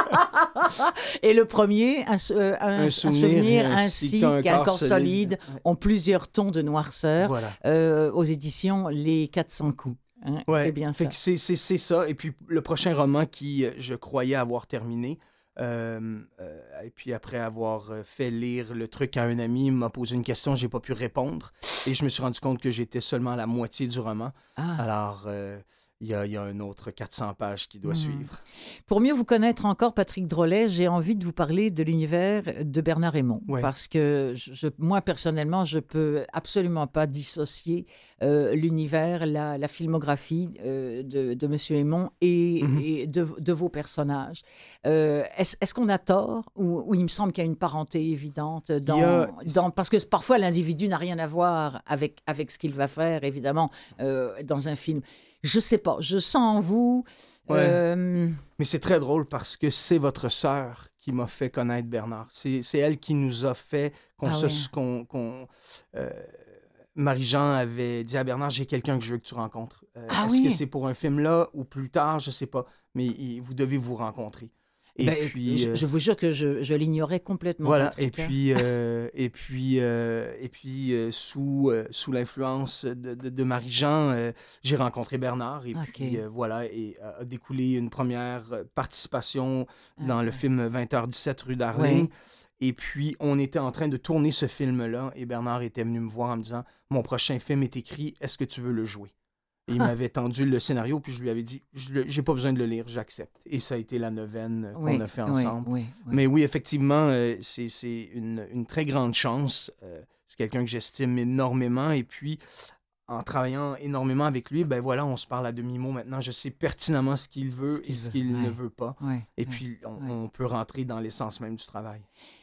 Et le premier, un, sou- euh, un- Un un souvenir souvenir ainsi ainsi qu'un qu'un corps corps solide, solide. Ouais. ont plusieurs tons de noirceur Voilà. euh, aux éditions Les quatre cents coups. Hein, Ouais, c'est bien fait ça. que c'est, c'est, c'est ça. Et puis le prochain roman qui, euh, je croyais avoir terminé, euh, euh, et puis après avoir euh, fait lire le truc à un ami, il m'a posé une question, j'ai pas pu répondre. Et je me suis rendu compte que j'étais seulement à la moitié du roman. Ah. Alors, euh, il y, a, il y a un autre quatre cents pages qui doit Hmm. suivre. Pour mieux vous connaître encore, Patrick Drolet, j'ai envie de vous parler de l'univers de Bernard Hémond. Ouais. Parce que je, je- moi, personnellement, je peux absolument pas dissocier euh, l'univers, la, la filmographie euh, de, de M. Hémond et, Mhm. et de, de vos personnages. Euh, est-ce, est-ce qu'on a tort ou, ou il me semble qu'il y a une parenté évidente dans... Il y a- dans- parce que parfois, l'individu n'a rien à voir avec, avec ce qu'il va faire, évidemment, euh, dans un film. Je sais pas, je sens en vous... Ouais. euh, Mais c'est très drôle parce que c'est votre sœur qui m'a fait connaître Bernard. C'est, c'est elle qui nous a fait qu'on Ah se... ouais. qu'on, qu'on, euh, Marie-Jean avait dit à Bernard, j'ai quelqu'un que je veux que tu rencontres. Euh, Ah est-ce oui? que c'est pour un film là ou plus tard, je sais pas. Mais il- vous devez vous rencontrer. Et Ben, puis... je, euh, je vous jure que je, je l'ignorais complètement. voilà, Patrick, et hein. puis, euh, et puis, euh, et puis euh, sous, euh, sous l'influence de, de, de Marie-Jean, euh, j'ai rencontré Bernard, et Ok. puis euh, voilà, et a, a découlé une première euh, participation dans Ah. le film vingt heures dix-sept rue Darling. Ouais. Et puis, on était en train de tourner ce film-là, et Bernard était venu me voir en me disant « Mon prochain film est écrit, est-ce que tu veux le jouer? » Et il Ah. m'avait tendu le scénario, puis je lui avais dit « Je le- j'ai pas besoin de le lire, j'accepte. » Et ça a été la neuvaine euh, Oui, qu'on a fait oui, ensemble. oui, oui. Mais oui, effectivement, euh, c'est, c'est une, une très grande chance. Euh, c'est quelqu'un que j'estime énormément. Et puis, en travaillant énormément avec lui, ben voilà, on se parle à demi-mot maintenant. Je sais pertinemment ce qu'il veut Ce qu'il et ce veut, qu'il ne ouais. veut pas. Ouais, Et ouais. puis, on, ouais. on peut rentrer dans l'essence même du travail.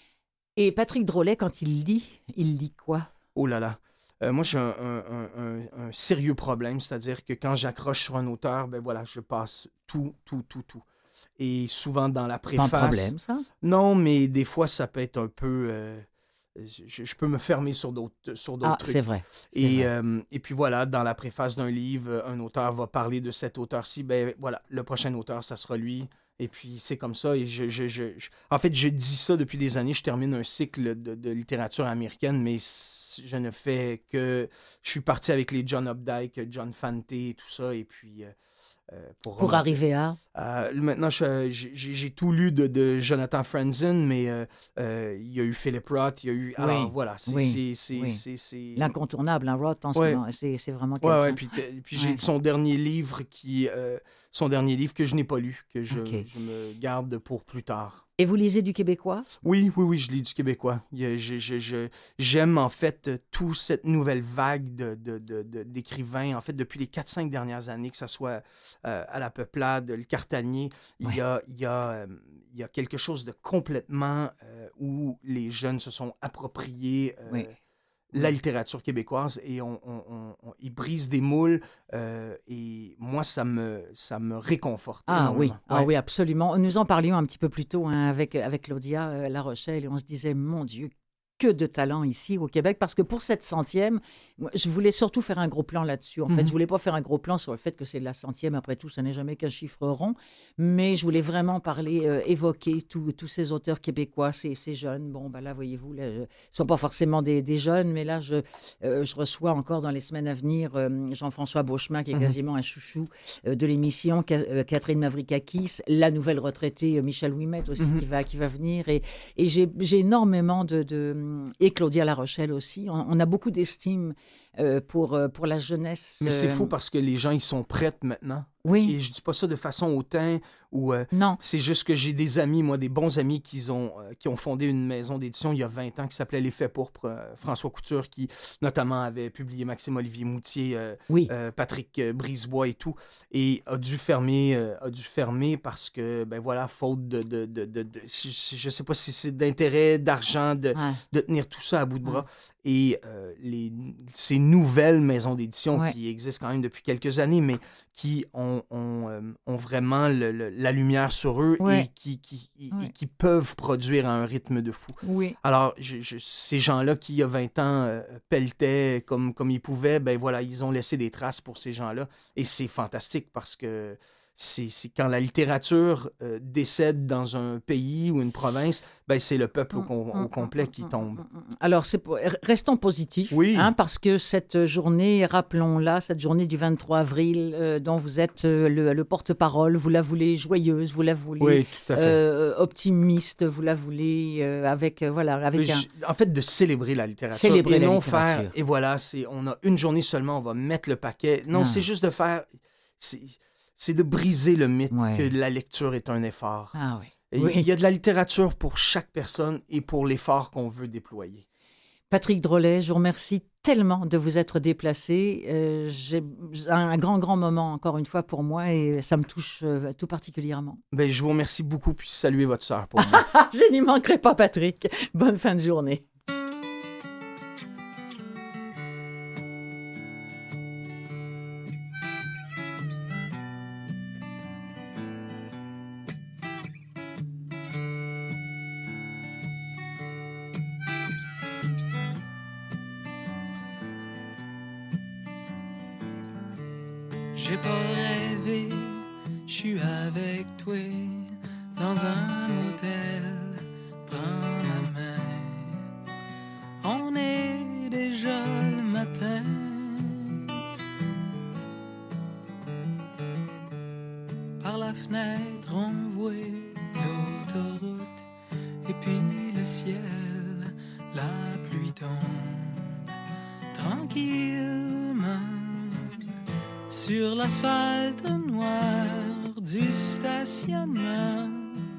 Et Patrick Drolet, quand il lit, il lit quoi? Oh là là. Euh, moi, j'ai un, un- un- un- un sérieux problème, c'est-à-dire que quand j'accroche sur un auteur, ben voilà, je passe tout, tout, tout, tout. Et souvent dans la Pas préface... un problème, ça? Non, mais des fois, ça peut être un peu... euh, je, je peux me fermer sur d'autres, sur d'autres Ah, trucs. c'est vrai. c'est Et, vrai. euh, et puis voilà, dans la préface d'un livre, un auteur va parler de cet auteur-ci. Ben voilà, le prochain auteur, ça sera lui. Et puis c'est comme ça. Et je, je, je- je- En fait, je dis ça depuis des années. Je termine un cycle de, de littérature américaine, mais c- je ne fais que... Je suis parti avec les John Updike, John Fante et tout ça. Et puis... euh, euh, pour Pour remonter- arriver à... euh, maintenant, je- j'ai j'ai tout lu de, de Jonathan Franzen, mais euh, euh, il y a eu Philip Roth, il y a eu... Alors Oui, voilà, c'est... oui, c'est- c'est- oui. c'est- c'est- L'incontournable, hein, Roth, en ce Ouais. moment. C'est, c'est vraiment Ouais, quelqu'un. ouais, puis, euh, puis j'ai Ouais. son dernier livre qui... euh, son dernier livre que je n'ai pas lu, que je, Ok. je me garde pour plus tard. Et vous lisez du québécois? Oui, oui, oui, je lis du québécois. Il y a- je- je- je- J'aime en fait euh, toute cette nouvelle vague de, de- de- de- d'écrivains, en fait, depuis les quatre cinq dernières années, que ce soit euh, à la Peuplade, le Cartanier, il, y a, il, y a, euh, il y a quelque chose de complètement euh, où les jeunes se sont appropriés euh, Oui. la littérature québécoise et on, on- on- on- ils brisent des moules euh, et moi, ça me, ça me réconforte. Ah oui, énormément. ah Ouais. oui, absolument. Nous en parlions un petit peu plus tôt hein, avec, avec Claudia euh, La Rochelle et on se disait, mon Dieu, que de talent ici au Québec, parce que pour cette centième, je voulais surtout faire un gros plan là-dessus. En fait, Mhm. je voulais pas faire un gros plan sur le fait que c'est la centième. Après tout, ça n'est jamais qu'un chiffre rond. Mais je voulais vraiment parler, euh, évoquer tous tous ces auteurs québécois, ces, ces jeunes. Bon, ben là, voyez-vous, là, euh, ils sont pas forcément des, des jeunes, mais là, je, euh, je reçois encore dans les semaines à venir euh, Jean-François Beauchemin, qui est Mhm. quasiment un chouchou euh, de l'émission, Ca- euh, Catherine Mavrikakis, la nouvelle retraitée euh, Michel Ouimet aussi, Mhm. qui va qui va venir. Et, et j'ai j'ai énormément de, de et Claudia La Rochelle aussi. On, on a beaucoup d'estime euh, pour euh, pour la jeunesse. Mais c'est euh, fou parce que les gens, ils sont prêts maintenant. Oui. Et je dis pas ça de façon hautaine ou... euh, Non. c'est juste que j'ai des amis, moi, des bons amis qui ont, euh, qui ont fondé une maison d'édition il y a vingt ans qui s'appelait L'Effet Pourpre. Euh, François Couture, qui notamment avait publié Maxime-Olivier Moutier, euh, Oui. euh, Patrick euh, Brisebois et tout, et a dû fermer, euh, a dû fermer parce que, ben voilà, faute de... de, de, de, de- je, je sais pas si c'est d'intérêt, d'argent, de, Ouais. de tenir tout ça à bout de bras. Ouais. Et euh, les, ces nouvelles maisons d'édition Ouais. qui existent quand même depuis quelques années, mais qui ont, ont, euh, ont vraiment le- le- la lumière sur eux Ouais. et, qui, qui, et- Ouais. et qui peuvent produire à un rythme de fou. Oui. Alors, je- je- ces gens-là qui, il y a vingt ans, euh, pelletaient comme, comme ils pouvaient, ben voilà, ils ont laissé des traces pour ces gens-là. Et c'est fantastique parce que c'est c'est quand la littérature euh, décède dans un pays ou une province, ben c'est le peuple au, com- au complet qui tombe. Alors, c'est pour- restons positifs, Oui. hein, parce que cette journée, rappelons-la, cette journée du vingt-trois avril, euh, dont vous êtes euh, le, le porte-parole, vous la voulez joyeuse, vous la voulez Oui, tout à fait. euh, optimiste, vous la voulez euh, avec, euh, voilà, avec Mais un... je- En fait, de célébrer la littérature. Célébrer et la non littérature. faire, et voilà, c'est, on a une journée seulement, on va mettre le paquet. Non, Non. c'est juste de faire. C'est, c'est de briser le mythe Ouais. que la lecture est un effort. Ah oui. Et Oui. Il y a de la littérature pour chaque personne et pour l'effort qu'on veut déployer. Patrick Drolet, je vous remercie tellement de vous être déplacé. Euh, j'ai un, un grand, grand moment, encore une fois, pour moi, et ça me touche euh, tout particulièrement. Ben, je vous remercie beaucoup, puis saluez votre sœur pour moi. Je n'y manquerai pas, Patrick. Bonne fin de journée. J'ai pas rêvé, je suis avec toi dans un motel, prends la main. On est déjà le matin. Par la fenêtre on voit l'autoroute et puis le ciel, la pluie tombe tranquillement sur l'asphalte noir du stationnement.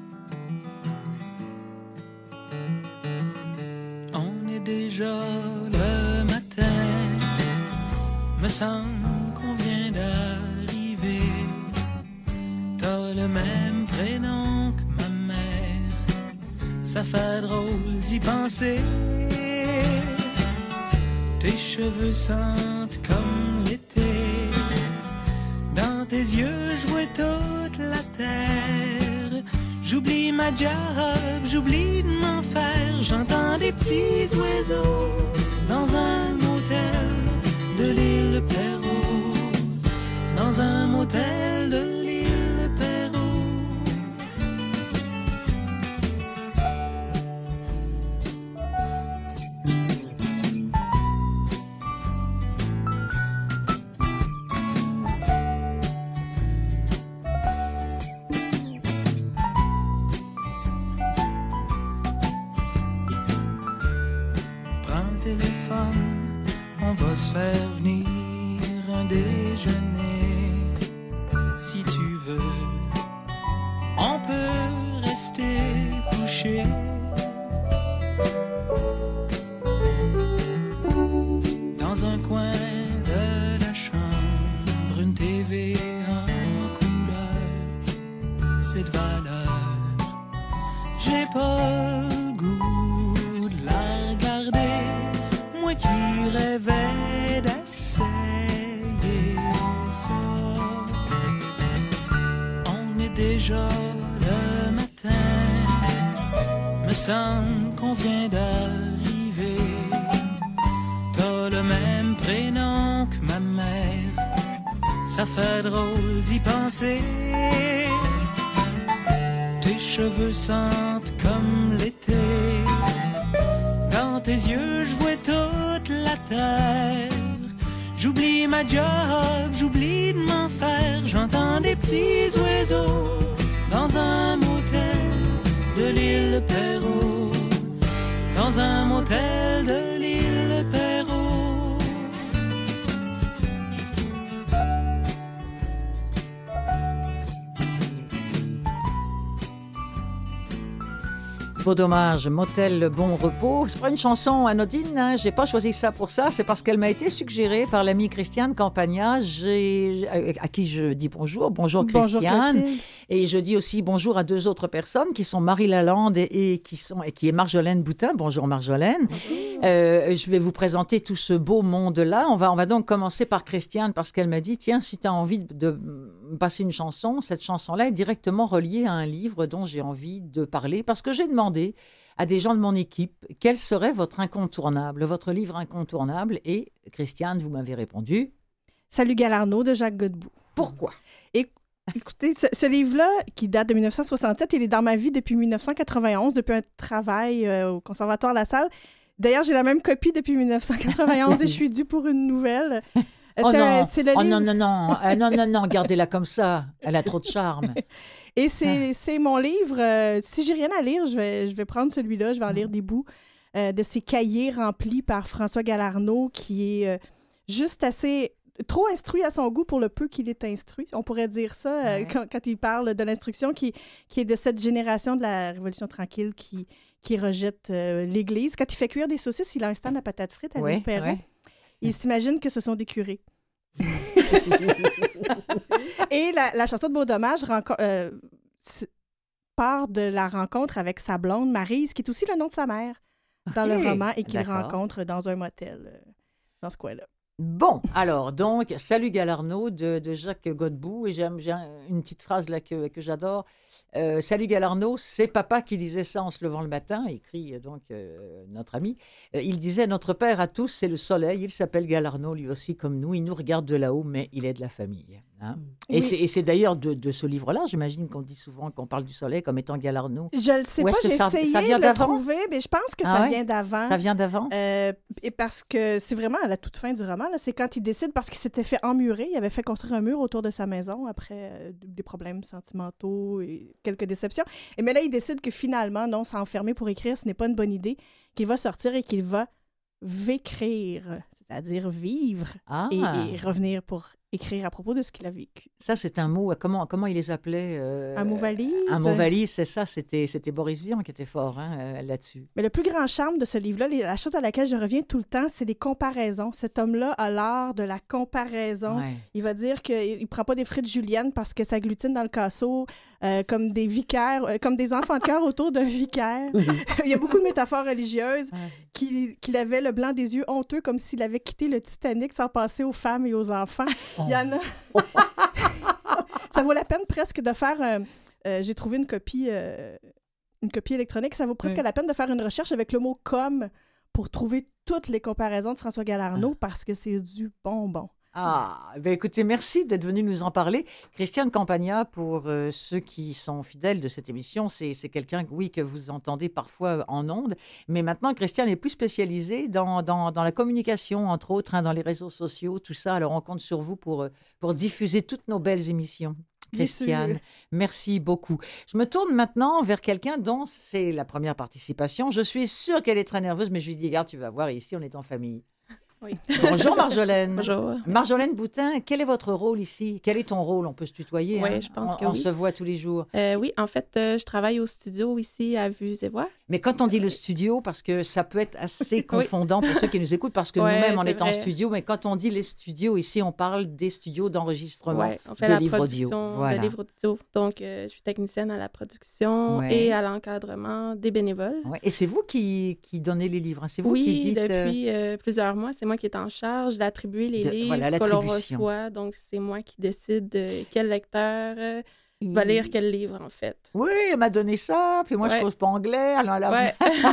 On est déjà le matin, me semble qu'on vient d'arriver. T'as le même prénom que ma mère, ça fait drôle d'y penser. Tes cheveux sentent comme l'été, dans tes yeux je vois toute la terre. J'oublie ma job, j'oublie de m'en faire. J'entends des petits oiseaux dans un motel de l'île Perrault, dans un motel de l'île Perrault. Prends le téléphone, on va se faire venir un déjeuner. Si tu veux, on peut rester couché. Dans un coin de la chambre, une T V en couleur, c'est de valeur. J'ai pas le goût de la regarder, moi qui rêvais d'essayer ça. On est déjà le matin, me semble qu'on vient d'arriver. prénom que ma mère. Ça fait drôle d'y penser. Tes cheveux sentent comme l'été. Dans tes yeux, je vois toute la terre. J'oublie ma job, j'oublie de m'en faire. J'entends des petits oiseaux dans un motel de l'île Perrault. Dans un motel de l'île Perrault. Beau dommage, Motel Bon Repos. C'est pas une chanson anodine, hein? J'ai pas choisi ça pour ça. C'est parce qu'elle m'a été suggérée par l'amie Christiane Campagna, j'ai... à qui je dis bonjour. Bonjour Christiane. Bonjour, et je dis aussi bonjour à deux autres personnes qui sont Marie Lalande et, et, qui, sont, et qui est Marjolaine Boutin. Bonjour Marjolaine. Bonjour. Euh, je vais vous présenter tout ce beau monde-là. On va, on va donc commencer par Christiane parce qu'elle m'a dit, tiens, si tu as envie de, de passer une chanson, cette chanson-là est directement reliée à un livre dont j'ai envie de parler parce que j'ai demandé à des gens de mon équipe quel serait votre incontournable, votre livre incontournable. Et Christiane, vous m'avez répondu. Salut Galarno de Jacques Godbout. Pourquoi? Et, écoutez, ce, ce livre-là, qui date de dix-neuf cent soixante-sept, il est dans ma vie depuis dix-neuf cent quatre-vingt-onze, depuis un travail euh, au Conservatoire La Salle. D'ailleurs, j'ai la même copie depuis dix-neuf cent quatre-vingt-onze et je suis due pour une nouvelle. Oh, c'est, non. c'est le oh livre... non, non, non, euh, non, non, non, gardez-la comme ça. Elle a trop de charme. Et c'est, ah. c'est mon livre. Euh, si j'ai rien à lire, je vais, je vais prendre celui-là, je vais en lire des bouts euh, de ces cahiers remplis par François Galarno, qui est euh, juste assez... trop instruit à son goût pour le peu qu'il est instruit. On pourrait dire ça euh, ouais. quand, quand il parle de l'instruction qui, qui est de cette génération de la Révolution tranquille qui, qui rejette euh, l'Église. Quand il fait cuire des saucisses, il a un stand à patates frites à l'île Perrault. Ouais. Il s'imagine que ce sont des curés. Et la, la chanson de Beau dommage renco- euh, part de la rencontre avec sa blonde, Maryse, qui est aussi le nom de sa mère dans okay. le roman et qu'il D'accord. rencontre dans un motel euh, dans ce coin-là. Bon, alors, donc, Salut Galarno de, de Jacques Godbout. Et j'ai, j'ai une petite phrase là que, que j'adore. Euh, Salut Galarno, c'est papa qui disait ça en se levant le matin, écrit donc euh, notre ami. Euh, il disait, notre père à tous, c'est le soleil. Il s'appelle Galarno, lui aussi, comme nous. Il nous regarde de là-haut, mais il est de la famille. Hein? Mmh. Et, oui. c'est, et c'est d'ailleurs de, de ce livre-là, j'imagine qu'on dit souvent qu'on parle du soleil comme étant Galarno. Je ne le sais pas, j'ai ça, essayé ça vient de d'avant? le trouver, mais je pense que ah ça ouais? vient d'avant. Ça vient d'avant? Euh, et parce que c'est vraiment à la toute fin du roman. Là, c'est quand il décide, parce qu'il s'était fait emmurer, il avait fait construire un mur autour de sa maison après euh, des problèmes sentimentaux et quelques déceptions. Et mais là, il décide que finalement, non, s'enfermer pour écrire, ce n'est pas une bonne idée, qu'il va sortir et qu'il va vécrire, c'est-à-dire vivre ah. et, et revenir pour écrire à propos de ce qu'il a vécu. Ça, c'est un mot, comment, comment il les appelait? Euh, un mot valise. Un mot valise, c'est ça, c'était, c'était Boris Vian qui était fort hein, euh, là-dessus. Mais le plus grand charme de ce livre-là, les, la chose à laquelle je reviens tout le temps, c'est les comparaisons. Cet homme-là a l'art de la comparaison. Ouais. Il va dire qu'il ne prend pas des frites juliennes parce que ça glutine dans le casseau, euh, comme des vicaires, euh, comme des enfants de cœur autour d'un vicaire. Il y a beaucoup de métaphores religieuses, ouais. qu'il, qu'il avait le blanc des yeux honteux comme s'il avait quitté le Titanic sans penser aux femmes et aux enfants. Oh. Il y en a... Ça vaut la peine presque de faire... Euh, euh, j'ai trouvé une copie, euh, une copie électronique. Ça vaut presque oui. la peine de faire une recherche avec le mot « comme » pour trouver toutes les comparaisons de François Galarno ah. parce que c'est du bonbon. Ah, ben écoutez, merci d'être venu nous en parler. Christiane Campagna, pour euh, ceux qui sont fidèles de cette émission, c'est, c'est quelqu'un, oui, que vous entendez parfois en ondes, mais maintenant, Christiane est plus spécialisée dans, dans, dans la communication, entre autres, hein, dans les réseaux sociaux, tout ça. Alors, on compte sur vous pour, pour diffuser toutes nos belles émissions. Christiane, merci beaucoup. Je me tourne maintenant vers quelqu'un dont c'est la première participation. Je suis sûre qu'elle est très nerveuse, mais je lui dis, regarde, tu vas voir, ici, on est en famille. Oui. Bonjour Marjolaine. Bonjour. Marjolaine Boutin, quel est votre rôle ici? Quel est ton rôle? On peut se tutoyer. Oui, hein? je pense on, que on oui. On se voit tous les jours. Euh, oui, en fait, euh, je travaille au studio ici à Vues et Voix. Mais quand on dit le studio, parce que ça peut être assez confondant oui. pour ceux qui nous écoutent, parce que ouais, nous-mêmes, on est, est en studio, mais quand on dit les studios, ici, on parle des studios d'enregistrement ouais, on fait de la livres production audio. Voilà. de livres audio. Donc, euh, je suis technicienne à la production ouais. et à l'encadrement des bénévoles. Ouais. Et c'est vous qui, qui donnez les livres, hein? C'est vous oui, qui dites... Oui, depuis euh, plusieurs mois, c'est moi qui est en charge d'attribuer les de, livres voilà, que l'on reçoit. Donc, c'est moi qui décide de quel lecteur... Euh, il... va lire quel livre, en fait. Oui, elle m'a donné ça, puis moi, ouais. je ne cause pas anglais. Alors elle a... ouais.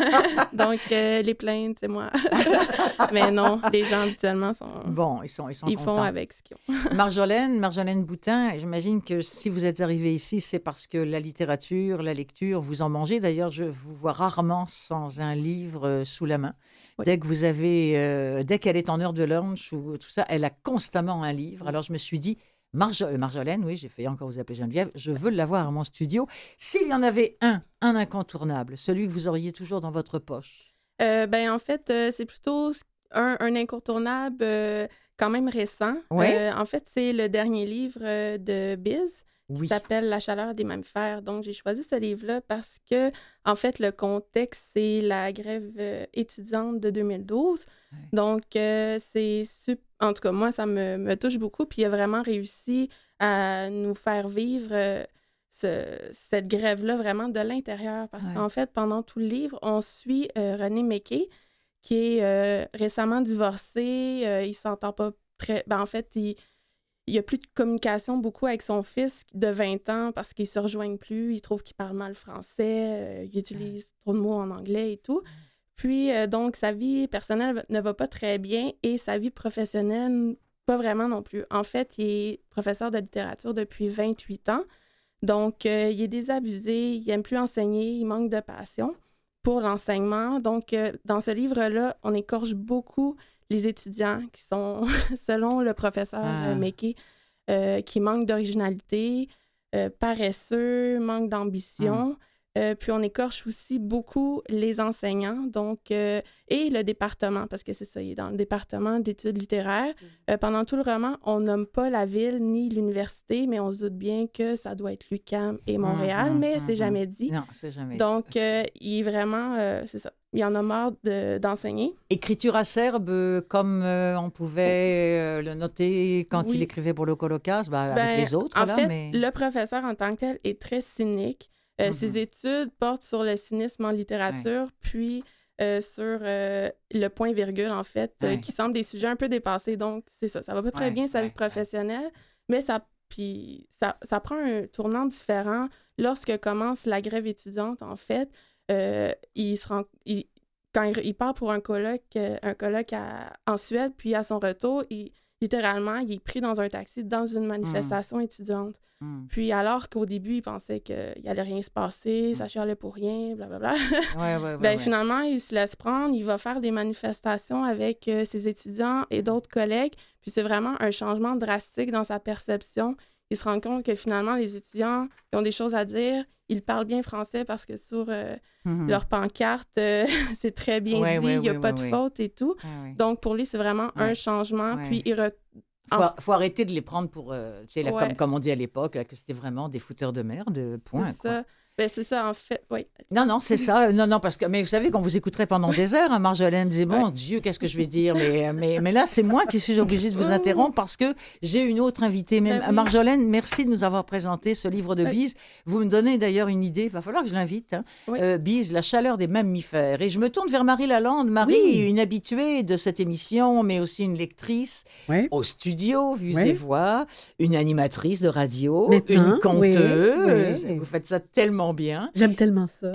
Donc, euh, les plaintes, c'est moi. Mais non, les gens, habituellement, sont... Bon, ils sont, ils sont Ils contents. font avec ce qu'ils ont. Marjolaine, Marjolaine Boutin, j'imagine que si vous êtes arrivée ici, c'est parce que la littérature, la lecture, vous en mangez. D'ailleurs, je vous vois rarement sans un livre sous la main. Oui. Dès que vous avez, euh, dès qu'elle est en heure de lunch ou tout ça, elle a constamment un livre. Alors, je me suis dit, Marjo- Marjolaine, oui, j'ai fait encore vous appeler Geneviève, je veux l'avoir à mon studio. S'il y en avait un, un incontournable, celui que vous auriez toujours dans votre poche. Euh, ben, en fait, euh, c'est plutôt un, un incontournable euh, quand même récent. Oui? Euh, en fait, c'est le dernier livre euh, de Biz. Oui. Qui s'appelle La chaleur des mammifères. Donc, j'ai choisi ce livre-là parce que, en fait, le contexte, c'est la grève euh, étudiante de deux mille douze. Ouais. Donc, euh, c'est super. En tout cas, moi, ça me, me touche beaucoup. Puis, il a vraiment réussi à nous faire vivre euh, ce, cette grève-là vraiment de l'intérieur. Parce ouais. qu'en fait, pendant tout le livre, on suit euh, René Méquet, qui est euh, récemment divorcé. Euh, il ne s'entend pas très. Ben, en fait, il. Il n'y a plus de communication beaucoup avec son fils de vingt ans parce qu'ils ne se rejoignent plus. Il trouve qu'il parle mal français. Euh, il utilise trop de mots en anglais et tout. Puis, euh, donc, sa vie personnelle ne va pas très bien et sa vie professionnelle, pas vraiment non plus. En fait, il est professeur de littérature depuis vingt-huit ans. Donc, euh, il est désabusé. Il n'aime plus enseigner. Il manque de passion pour l'enseignement. Donc, euh, dans ce livre-là, on écorche beaucoup les étudiants qui sont, selon le professeur ah. euh, Méquet, euh, qui manquent d'originalité, euh, paresseux, manquent d'ambition. Ah. Euh, puis on écorche aussi beaucoup les enseignants, donc, euh, et le département, parce que c'est ça, il est dans le département d'études littéraires. Euh, pendant tout le roman, on nomme pas la ville ni l'université, mais on se doute bien que ça doit être l'U Q A M et Montréal, mmh, mais mmh, c'est jamais dit. Non, c'est jamais donc, dit. Donc, euh, il est vraiment, euh, c'est ça, il en a marre de, d'enseigner. Écriture acerbe, euh, comme euh, on pouvait euh, le noter quand oui. il écrivait pour le Colocas, ben, ben, avec les autres. En là, fait, mais... le professeur en tant que tel est très cynique. Euh, mm-hmm. Ses études portent sur le cynisme en littérature, ouais. puis euh, sur euh, le point-virgule, en fait, ouais. euh, qui semble des sujets un peu dépassés. Donc, c'est ça. Ça va pas très ouais, bien sa ouais, vie professionnelle, ouais. mais ça, puis ça, ça prend un tournant différent lorsque commence la grève étudiante, en fait. Euh, il se rend, il, quand il, il part pour un colloque, euh, un colloque à, en Suède, puis à son retour, il, littéralement, il est pris dans un taxi dans une manifestation mm. étudiante. Mm. Puis alors qu'au début, il pensait qu'il allait rien se passer, mm. ça chialait pour rien, blablabla. Ouais, ouais, ouais, ben, ouais. Finalement, il se laisse prendre, il va faire des manifestations avec euh, ses étudiants et d'autres collègues. Puis c'est vraiment un changement drastique dans sa perception. Il se rend compte que finalement, les étudiants ils ont des choses à dire. Ils parlent bien français parce que sur euh, mm-hmm. leur pancarte, euh, c'est très bien ouais, dit, il ouais, n'y a ouais, pas ouais, de ouais. faute et tout. Ouais, ouais. Donc, pour lui, c'est vraiment ouais. un changement. Ouais. Puis, il re... Il faut, en... faut arrêter de les prendre pour, euh, tu sais, là, ouais. comme, comme on dit à l'époque, là, que c'était vraiment des fouteurs de merde, point. C'est ça. Ben, c'est ça, en fait, oui. Non, non, c'est ça. Non, non, parce que, mais vous savez, qu'on vous écouterait pendant des heures, hein, Marjolaine me disait, mon ouais. Dieu, qu'est-ce que je vais dire? Mais, mais, mais là, c'est moi qui suis obligée de vous interrompre parce que j'ai une autre invitée. Mais, ben oui. Marjolaine, merci de nous avoir présenté ce livre de oui. Bise. Vous me donnez d'ailleurs une idée, il va falloir que je l'invite. Hein. Oui. Euh, Bise, La chaleur des mammifères. Et je me tourne vers Marie Lalande. Marie, oui. une habituée de cette émission, mais aussi une lectrice oui. au studio, vues oui. et voix, une animatrice de radio, Maintenant, une conteuse. Oui. Oui. Vous faites ça tellement bien. J'aime tellement ça.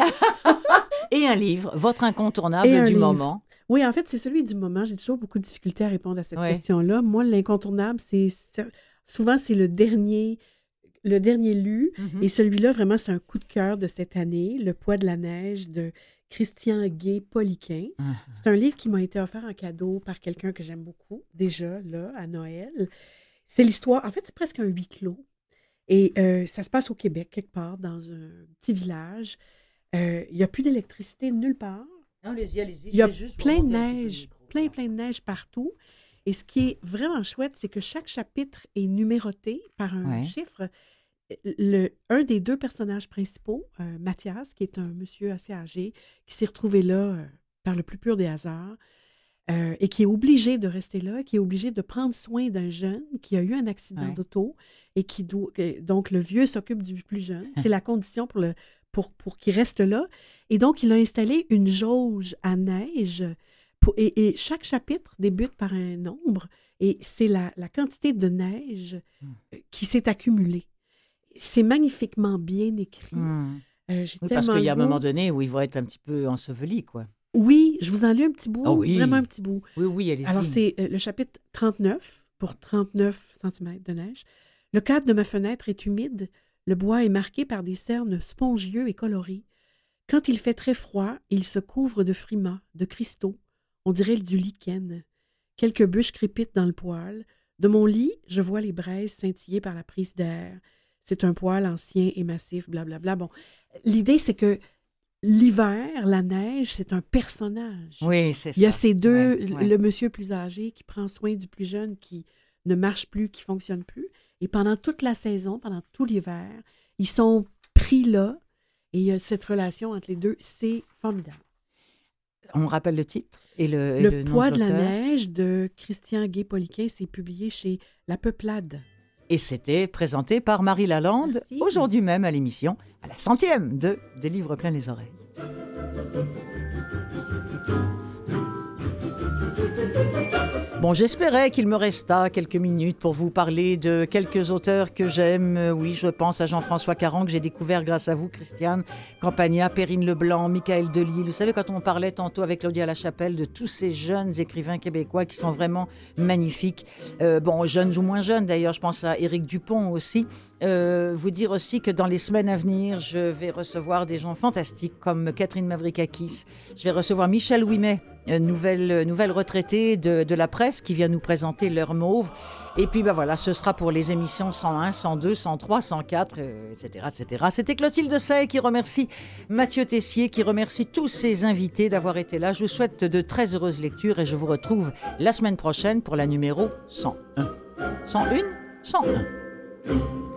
Et un livre, votre incontournable du livre. Moment. Oui, en fait, c'est celui du moment. J'ai toujours beaucoup de difficultés à répondre à cette ouais. question-là. Moi, l'incontournable, c'est, c'est souvent, c'est le dernier, le dernier lu. Mm-hmm. Et celui-là, vraiment, c'est un coup de cœur de cette année, Le poids de la neige de Christian Gay-Poliquin. Mm-hmm. C'est un livre qui m'a été offert en cadeau par quelqu'un que j'aime beaucoup, déjà, là, à Noël. C'est l'histoire, en fait, c'est presque un huis clos. Et euh, ça se passe au Québec, quelque part, dans un petit village. Il euh, n'y a plus d'électricité nulle part. Non, allez-y, allez-y. Il y a juste plein de neige, plein, plein de neige partout. Et ce qui est vraiment chouette, c'est que chaque chapitre est numéroté par un ouais. chiffre. Le, un des deux personnages principaux, euh, Mathias, qui est un monsieur assez âgé, qui s'est retrouvé là euh, par le plus pur des hasards, Euh, et qui est obligé de rester là, qui est obligé de prendre soin d'un jeune qui a eu un accident ouais. d'auto et qui doit... Donc, le vieux s'occupe du plus jeune. C'est la condition pour, le, pour, pour qu'il reste là. Et donc, il a installé une jauge à neige pour, et, et chaque chapitre débute par un nombre et c'est la, la quantité de neige mm. qui s'est accumulée. c'est magnifiquement bien écrit. Mmh. Euh, j'ai oui, tellement parce qu'il y a un le goût. moment donné où il va être un petit peu enseveli, quoi. Oui, je vous en lis un petit bout, Ah oui. vraiment un petit bout. Oui, oui, allez-y. Alors, c'est euh, le chapitre trente-neuf, pour trente-neuf centimètres de neige. Le cadre de ma fenêtre est humide. Le bois est marqué par des cernes spongieux et colorés. Quand il fait très froid, il se couvre de frimas, de cristaux. On dirait du lichen. Quelques bûches crépitent dans le poêle. De mon lit, je vois les braises scintiller par la prise d'air. C'est un poêle ancien et massif, blablabla. Bon, l'idée, c'est que l'hiver, la neige, c'est un personnage. Oui, c'est ça. Il y a ces deux, Ouais, ouais. le monsieur plus âgé qui prend soin du plus jeune qui ne marche plus, qui fonctionne plus. Et pendant toute la saison, pendant tout l'hiver, ils sont pris là. Et il y a cette relation entre les deux, c'est formidable. On rappelle le titre et le, et Le, le nom poids de la l'auteur. neige de Christian Gay-Poliquin, c'est publié chez La Peuplade. Et c'était présenté par Marie Lalande, Merci. aujourd'hui même à l'émission, à la centième de Des livres plein les oreilles. Bon, j'espérais qu'il me restât quelques minutes pour vous parler de quelques auteurs que j'aime. Euh, Oui, je pense à Jean-François Caron, que j'ai découvert grâce à vous, Christiane Campagna, Perrine Leblanc, Michael Delisle. Vous savez, quand on parlait tantôt avec Claudia Lachapelle de tous ces jeunes écrivains québécois qui sont vraiment magnifiques, euh, bon, jeunes ou moins jeunes d'ailleurs, je pense à Éric Dupont aussi, euh, vous dire aussi que dans les semaines à venir, je vais recevoir des gens fantastiques comme Catherine Mavrikakis, je vais recevoir Michel Ouimet, nouvelle, nouvelle retraitée de, de la presse qui vient nous présenter L'heure mauve. Et puis, ben voilà, ce sera pour les émissions cent un, cent deux, cent trois, cent quatre, euh, et cetera, et cetera. C'était Clotilde Say qui remercie Mathieu Tessier, qui remercie tous ses invités d'avoir été là. Je vous souhaite de très heureuses lectures et je vous retrouve la semaine prochaine pour la numéro cent un. cent un, cent un.